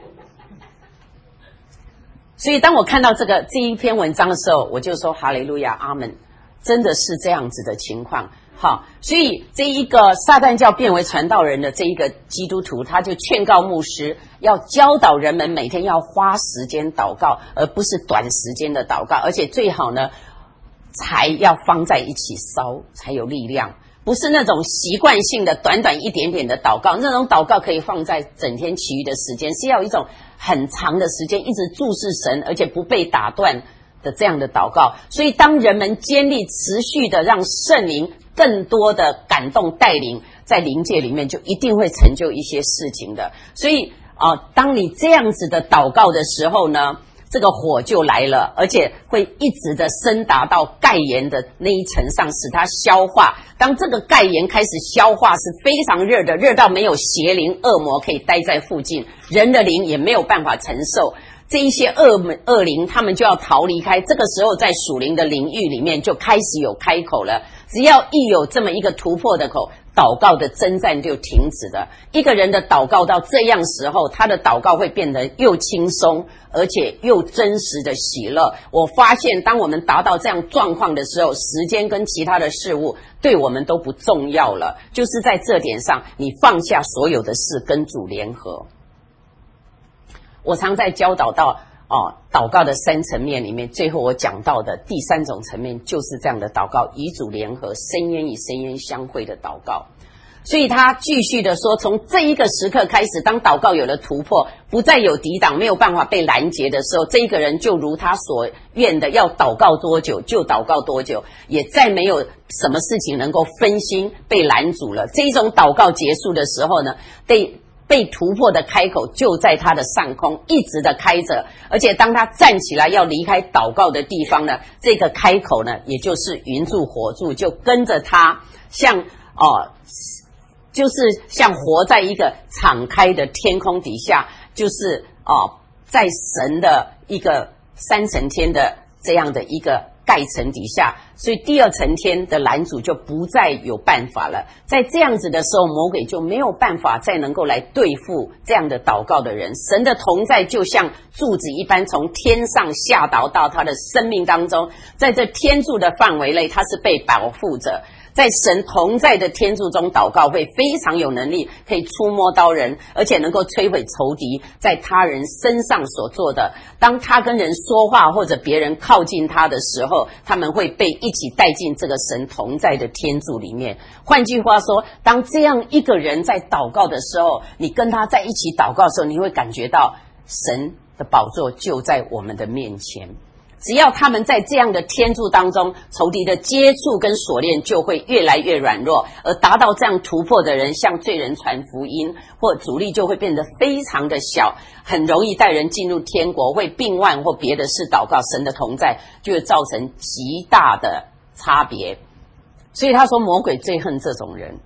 所以当我看到这个这一篇文章的时候，我就说哈利路亚，阿们，真的是这样子的情况。好，所以这一个撒旦教变为传道人的这一个基督徒，他就劝告牧师要教导人们每天要花时间祷告，而不是短时间的祷告，而且最好呢柴要放在一起烧才有力量，不是那种习惯性的短短一点点的祷告，那种祷告可以放在整天其余的时间，是要一种很长的时间一直注视神，而且不被打断的这样的祷告。所以当人们坚立持续的让圣灵更多的感动带领，在灵界里面就一定会成就一些事情的。所以啊、呃，当你这样子的祷告的时候呢，这个火就来了，而且会一直的升达到盖盐的那一层上，使它消化。当这个盖盐开始消化，是非常热的，热到没有邪灵恶魔可以待在附近，人的灵也没有办法承受。这一些恶恶灵他们就要逃离开，这个时候在属灵的领域里面就开始有开口了。只要一有这么一个突破的口，祷告的征战就停止了。一个人的祷告到这样时候，他的祷告会变得又轻松而且又真实的喜乐。我发现当我们达到这样状况的时候，时间跟其他的事物对我们都不重要了，就是在这点上你放下所有的事跟主联合。我常在教导到哦，祷告的三层面里面，最后我讲到的第三种层面就是这样的祷告，与主联合，深渊与深渊相会的祷告。所以他继续的说，从这一个时刻开始，当祷告有了突破，不再有抵挡，没有办法被拦截的时候，这一个人就如他所愿的，要祷告多久就祷告多久，也再没有什么事情能够分心被拦阻了。这一种祷告结束的时候呢，被被突破的开口就在他的上空一直的开着，而且当他站起来要离开祷告的地方呢，这个开口呢，也就是云柱火柱，就跟着他像哦，就是像活在一个敞开的天空底下，就是哦，在神的一个三层天的这样的一个盖层底下，所以第二层天的拦阻就不再有办法了。在这样子的时候，魔鬼就没有办法再能够来对付这样的祷告的人。神的同在就像柱子一般，从天上下导到他的生命当中，在这天柱的范围内，他是被保护着。在神同在的天柱中祷告会非常有能力，可以触摸到人，而且能够摧毁仇敌在他人身上所做的。当他跟人说话或者别人靠近他的时候，他们会被一起带进这个神同在的天柱里面。换句话说，当这样一个人在祷告的时候，你跟他在一起祷告的时候，你会感觉到神的宝座就在我们的面前。只要他们在这样的天柱当中，仇敌的接触跟锁链就会越来越软弱，而达到这样突破的人，向罪人传福音，或阻力就会变得非常的小，很容易带人进入天国，会病患或别的事祷告，神的同在就会造成极大的差别。所以他说魔鬼最恨这种人。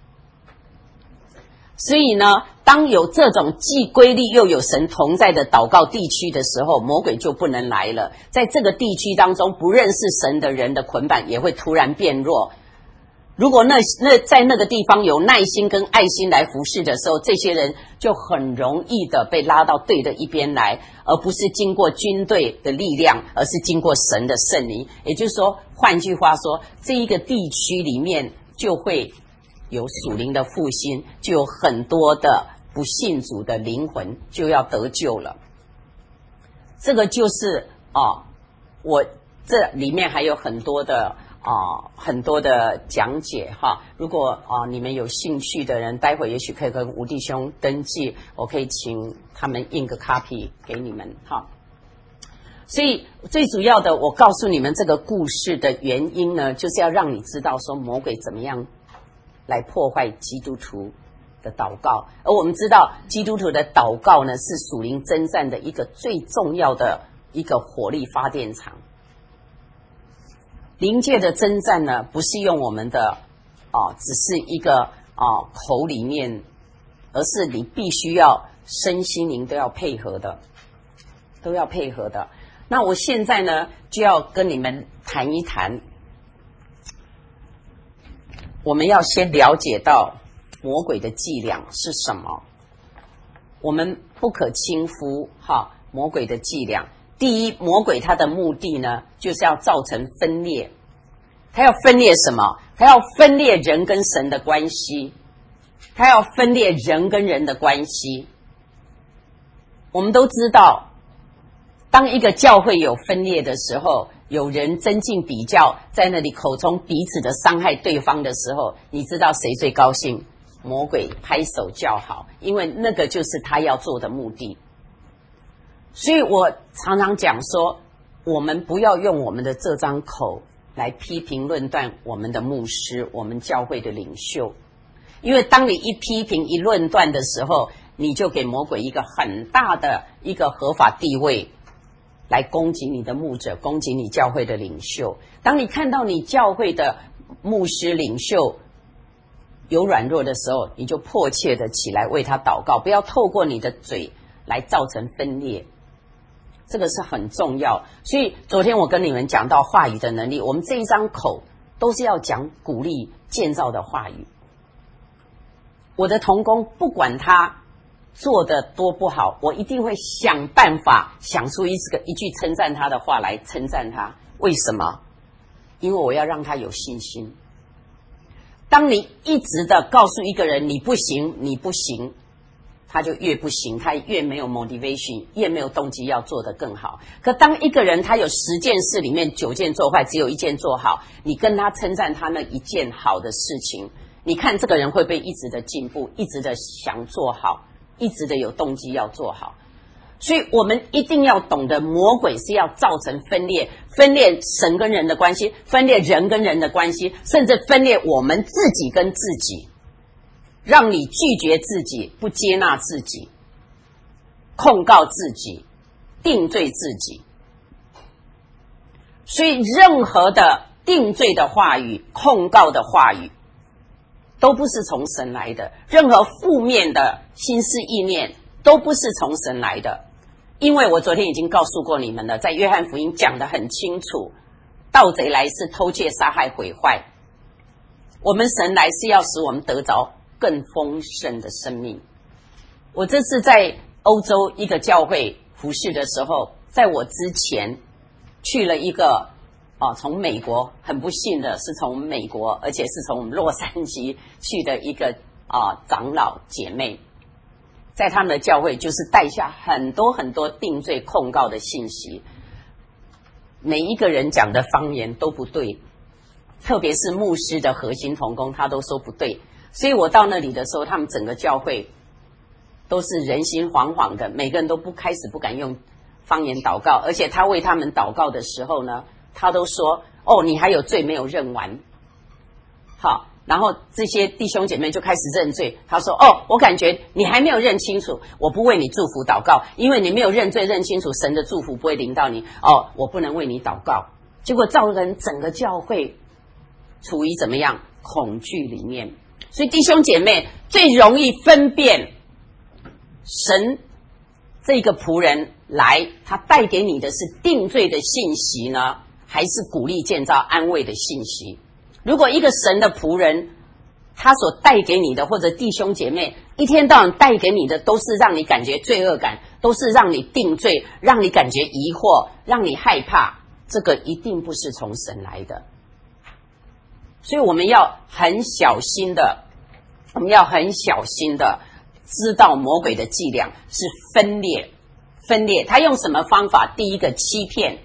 所以呢，当有这种既规律又有神同在的祷告地区的时候，魔鬼就不能来了。在这个地区当中，不认识神的人的捆绑也会突然变弱。 如果那那在那个地方有耐心跟爱心来服侍的时候，这些人就很容易的被拉到对的一边来，而不是经过军队的力量，而是经过神的圣灵。也就是说，换句话说，这一个地区里面就会有属灵的复兴，就有很多的不信主的灵魂就要得救了。这个就是啊，我这里面还有很多的啊，很多的讲解哈。如果啊你们有兴趣的人，待会也许可以跟吴弟兄登记，我可以请他们印个 copy 给你们哈。所以最主要的，我告诉你们这个故事的原因呢，就是要让你知道说魔鬼怎么样来破坏基督徒的祷告。而我们知道基督徒的祷告呢，是属灵征战的一个最重要的一个火力发电厂。灵界的征战呢，不是用我们的啊，只是一个啊口里面，而是你必须要身心灵都要配合的，都要配合的。那我现在呢，就要跟你们谈一谈，我们要先了解到魔鬼的伎俩是什么。我们不可轻忽哈魔鬼的伎俩。第一，魔鬼他的目的呢，就是要造成分裂。他要分裂什么？他要分裂人跟神的关系，他要分裂人跟人的关系。我们都知道，当一个教会有分裂的时候，有人增进比较，在那里口中彼此的伤害对方的时候，你知道谁最高兴？魔鬼拍手叫好，因为那个就是他要做的目的。所以我常常讲说，我们不要用我们的这张口来批评论断我们的牧师，我们教会的领袖。因为当你一批评一论断的时候，你就给魔鬼一个很大的一个合法地位，来攻击你的牧者，攻击你教会的领袖。当你看到你教会的牧师领袖有软弱的时候，你就迫切的起来为他祷告，不要透过你的嘴来造成分裂。这个是很重要。所以昨天我跟你们讲到话语的能力，我们这一张口都是要讲鼓励建造的话语。我的同工不管他做的多不好，我一定会想办法想出一个一句称赞他的话来称赞他。为什么？因为我要让他有信心。当你一直的告诉一个人你不行你不行，他就越不行，他越没有 motivation， 越没有动机要做得更好。可当一个人他有十件事里面九件做坏，只有一件做好，你跟他称赞他那一件好的事情，你看这个人会不会一直的进步，一直的想做好，一直的有动机要做好。所以我们一定要懂得，魔鬼是要造成分裂，分裂神跟人的关系，分裂人跟人的关系，甚至分裂我们自己跟自己，让你拒绝自己，不接纳自己，控告自己，定罪自己。所以任何的定罪的话语，控告的话语，都不是从神来的。任何负面的心思意念都不是从神来的。因为我昨天已经告诉过你们了，在约翰福音讲得很清楚，盗贼来是偷窃杀害毁坏，我们神来是要使我们得着更丰盛的生命。我这次在欧洲一个教会服侍的时候，在我之前去了一个啊，从美国，很不幸的是从美国，而且是从我们洛杉矶去的一个啊长老姐妹，在他们的教会就是带下很多很多定罪控告的信息，每一个人讲的方言都不对，特别是牧师的核心同工他都说不对。所以我到那里的时候，他们整个教会都是人心惶惶的，每个人都不开始不敢用方言祷告，而且他为他们祷告的时候呢，他都说哦你还有罪没有认完。好，然后这些弟兄姐妹就开始认罪，他说哦我感觉你还没有认清楚，我不为你祝福祷告，因为你没有认罪认清楚，神的祝福不会临到你，哦我不能为你祷告。结果造成整个教会处于怎么样恐惧里面。所以弟兄姐妹最容易分辨神这个仆人来，他带给你的是定罪的信息呢，还是鼓励建造安慰的信息？ 如果一个神的仆人，他所带给你的，或者弟兄姐妹一天到晚带给你的，都是让你感觉罪恶感，都是让你定罪，让你感觉疑惑，让你害怕，这个一定不是从神来的。所以我们要很小心的，我们要很小心的知道魔鬼的伎俩是分裂，分裂。他用什么方法？第一个，欺骗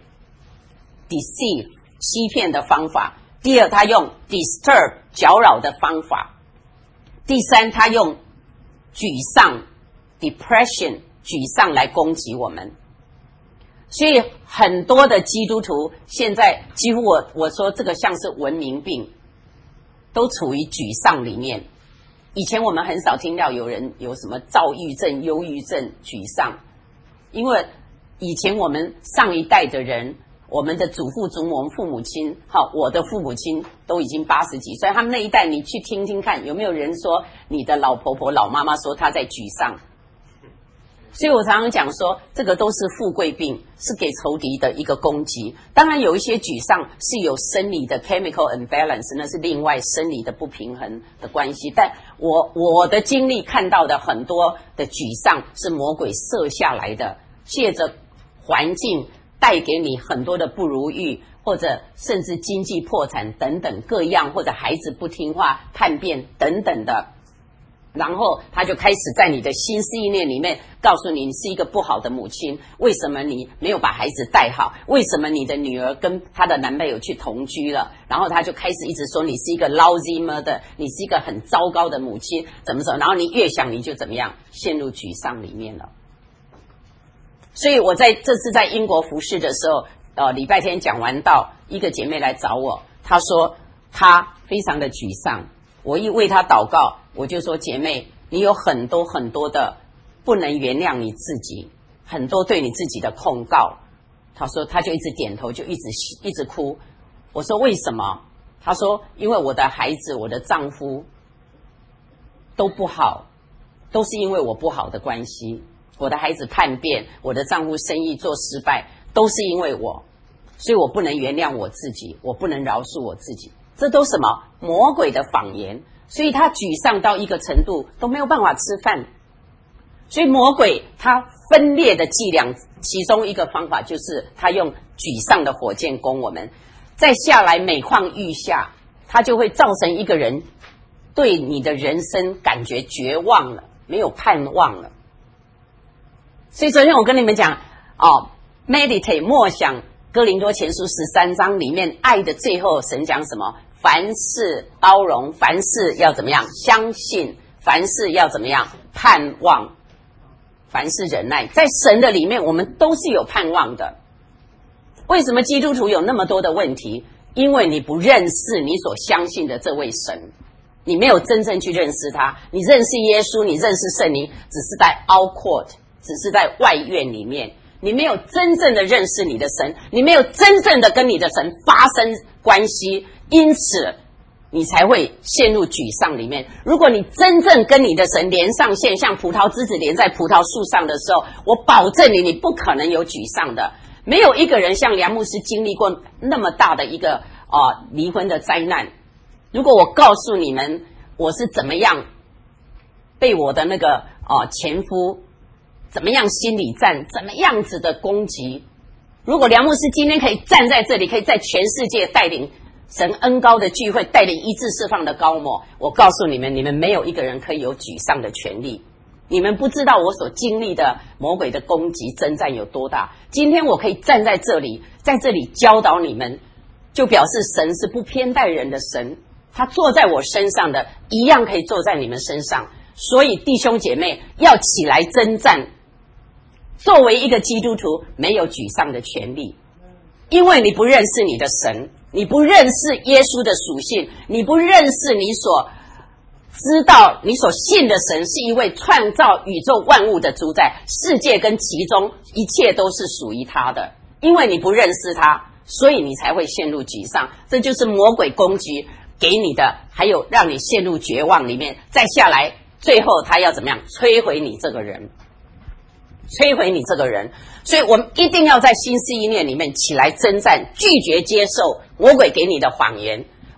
，deceive， 欺骗的方法。第二，他用 disturb， 搅扰的方法。第三，他用沮丧 depression， 沮丧来攻击我们。所以很多的基督徒现在几乎我我说这个像是文明病，都处于沮丧里面。以前我们很少听到有人有什么躁郁症、忧郁症、沮丧，因为以前我们上一代的人，我们的祖父祖母、我们父母亲，好，我的父母亲都已经八十几岁，他们那一代，你去听听看，有没有人说你的老婆婆、老妈妈说她在沮丧？所以我常常讲说，这个都是富贵病，是给仇敌的一个攻击。当然有一些沮丧是有生理的 chemical imbalance， 那是另外生理的不平衡的关系。但我我的经历看到的很多的沮丧是魔鬼设下来的，借着环境带给你很多的不如意，或者甚至经济破产等等各样，或者孩子不听话、叛变等等的。然后他就开始在你的心思意念里面告诉你，你是一个不好的母亲，为什么你没有把孩子带好，为什么你的女儿跟她的男朋友去同居了，然后他就开始一直说你是一个 lousy mother， 你是一个很糟糕的母亲，怎么怎么，然后你越想你就怎么样，陷入沮丧里面了。所以我在这次在英国服侍的时候，呃，礼拜天讲完道，一个姐妹来找我，她说她非常的沮丧，我一为她祷告，我就说姐妹，你有很多很多的不能原谅你自己，很多对你自己的控告。她说她就一直点头，就一直一直哭。我说为什么？她说因为我的孩子，我的丈夫都不好，都是因为我不好的关系。我的孩子叛变，我的丈夫生意做失败，都是因为我，所以我不能原谅我自己，我不能饶恕我自己。这都什么？魔鬼的谎言。所以他沮丧到一个程度都没有办法吃饭。所以魔鬼他分裂的伎俩，其中一个方法就是他用沮丧的火箭攻我们。再下来每况愈下，他就会造成一个人对你的人生感觉绝望了，没有盼望了。所以昨天我跟你们讲哦 meditate 默想哥林多前书十三章里面爱的最后，神讲什么？凡事包容，凡事要怎么样？相信，凡事要怎么样？盼望，凡事忍耐。在神的里面我们都是有盼望的。为什么基督徒有那么多的问题？因为你不认识你所相信的这位神，你没有真正去认识他。你认识耶稣，你认识圣灵，只是在 out court， 只是在外院里面，你没有真正的认识你的神，你没有真正的跟你的神发生关系，因此你才会陷入沮丧里面。如果你真正跟你的神连上线，像葡萄枝子连在葡萄树上的时候，我保证你，你不可能有沮丧的。没有一个人像梁牧师经历过那么大的一个呃离婚的灾难。如果我告诉你们我是怎么样被我的那个呃前夫怎么样心理战，怎么样子的攻击，如果梁牧师今天可以站在这里，可以在全世界带领神恩膏的聚会，带领医治释放的膏抹，我告诉你们，你们没有一个人可以有沮丧的权利。你们不知道我所经历的魔鬼的攻击征战有多大。今天我可以站在这里，在这里教导你们，就表示神是不偏待人的神，他坐在我身上的一样可以坐在你们身上。所以弟兄姐妹要起来征战。作为一个基督徒，没有沮丧的权利，因为你不认识你的神，你不认识耶稣的属性，你不认识你所知道你所信的神是一位创造宇宙万物的主宰，世界跟其中一切都是属于他的。因为你不认识他，所以你才会陷入沮丧。这就是魔鬼攻击给你的，还有让你陷入绝望里面。再下来，最后他要怎么样？摧毁你这个人，摧毁你这个人。所以我们一定要在心思意念里面起来征战，拒绝接受魔鬼给你的谎言。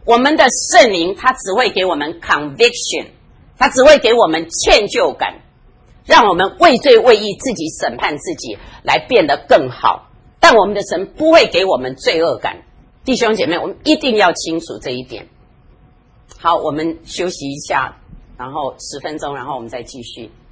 我们的圣灵他只会给我们 conviction， 他只会给我们歉疚感，让我们畏罪畏义，自己审判自己，来变得更好。但我们的神不会给我们罪恶感。弟兄姐妹，我们一定要清楚这一点。好，我们休息一下，然后十分钟，然后我们再继续。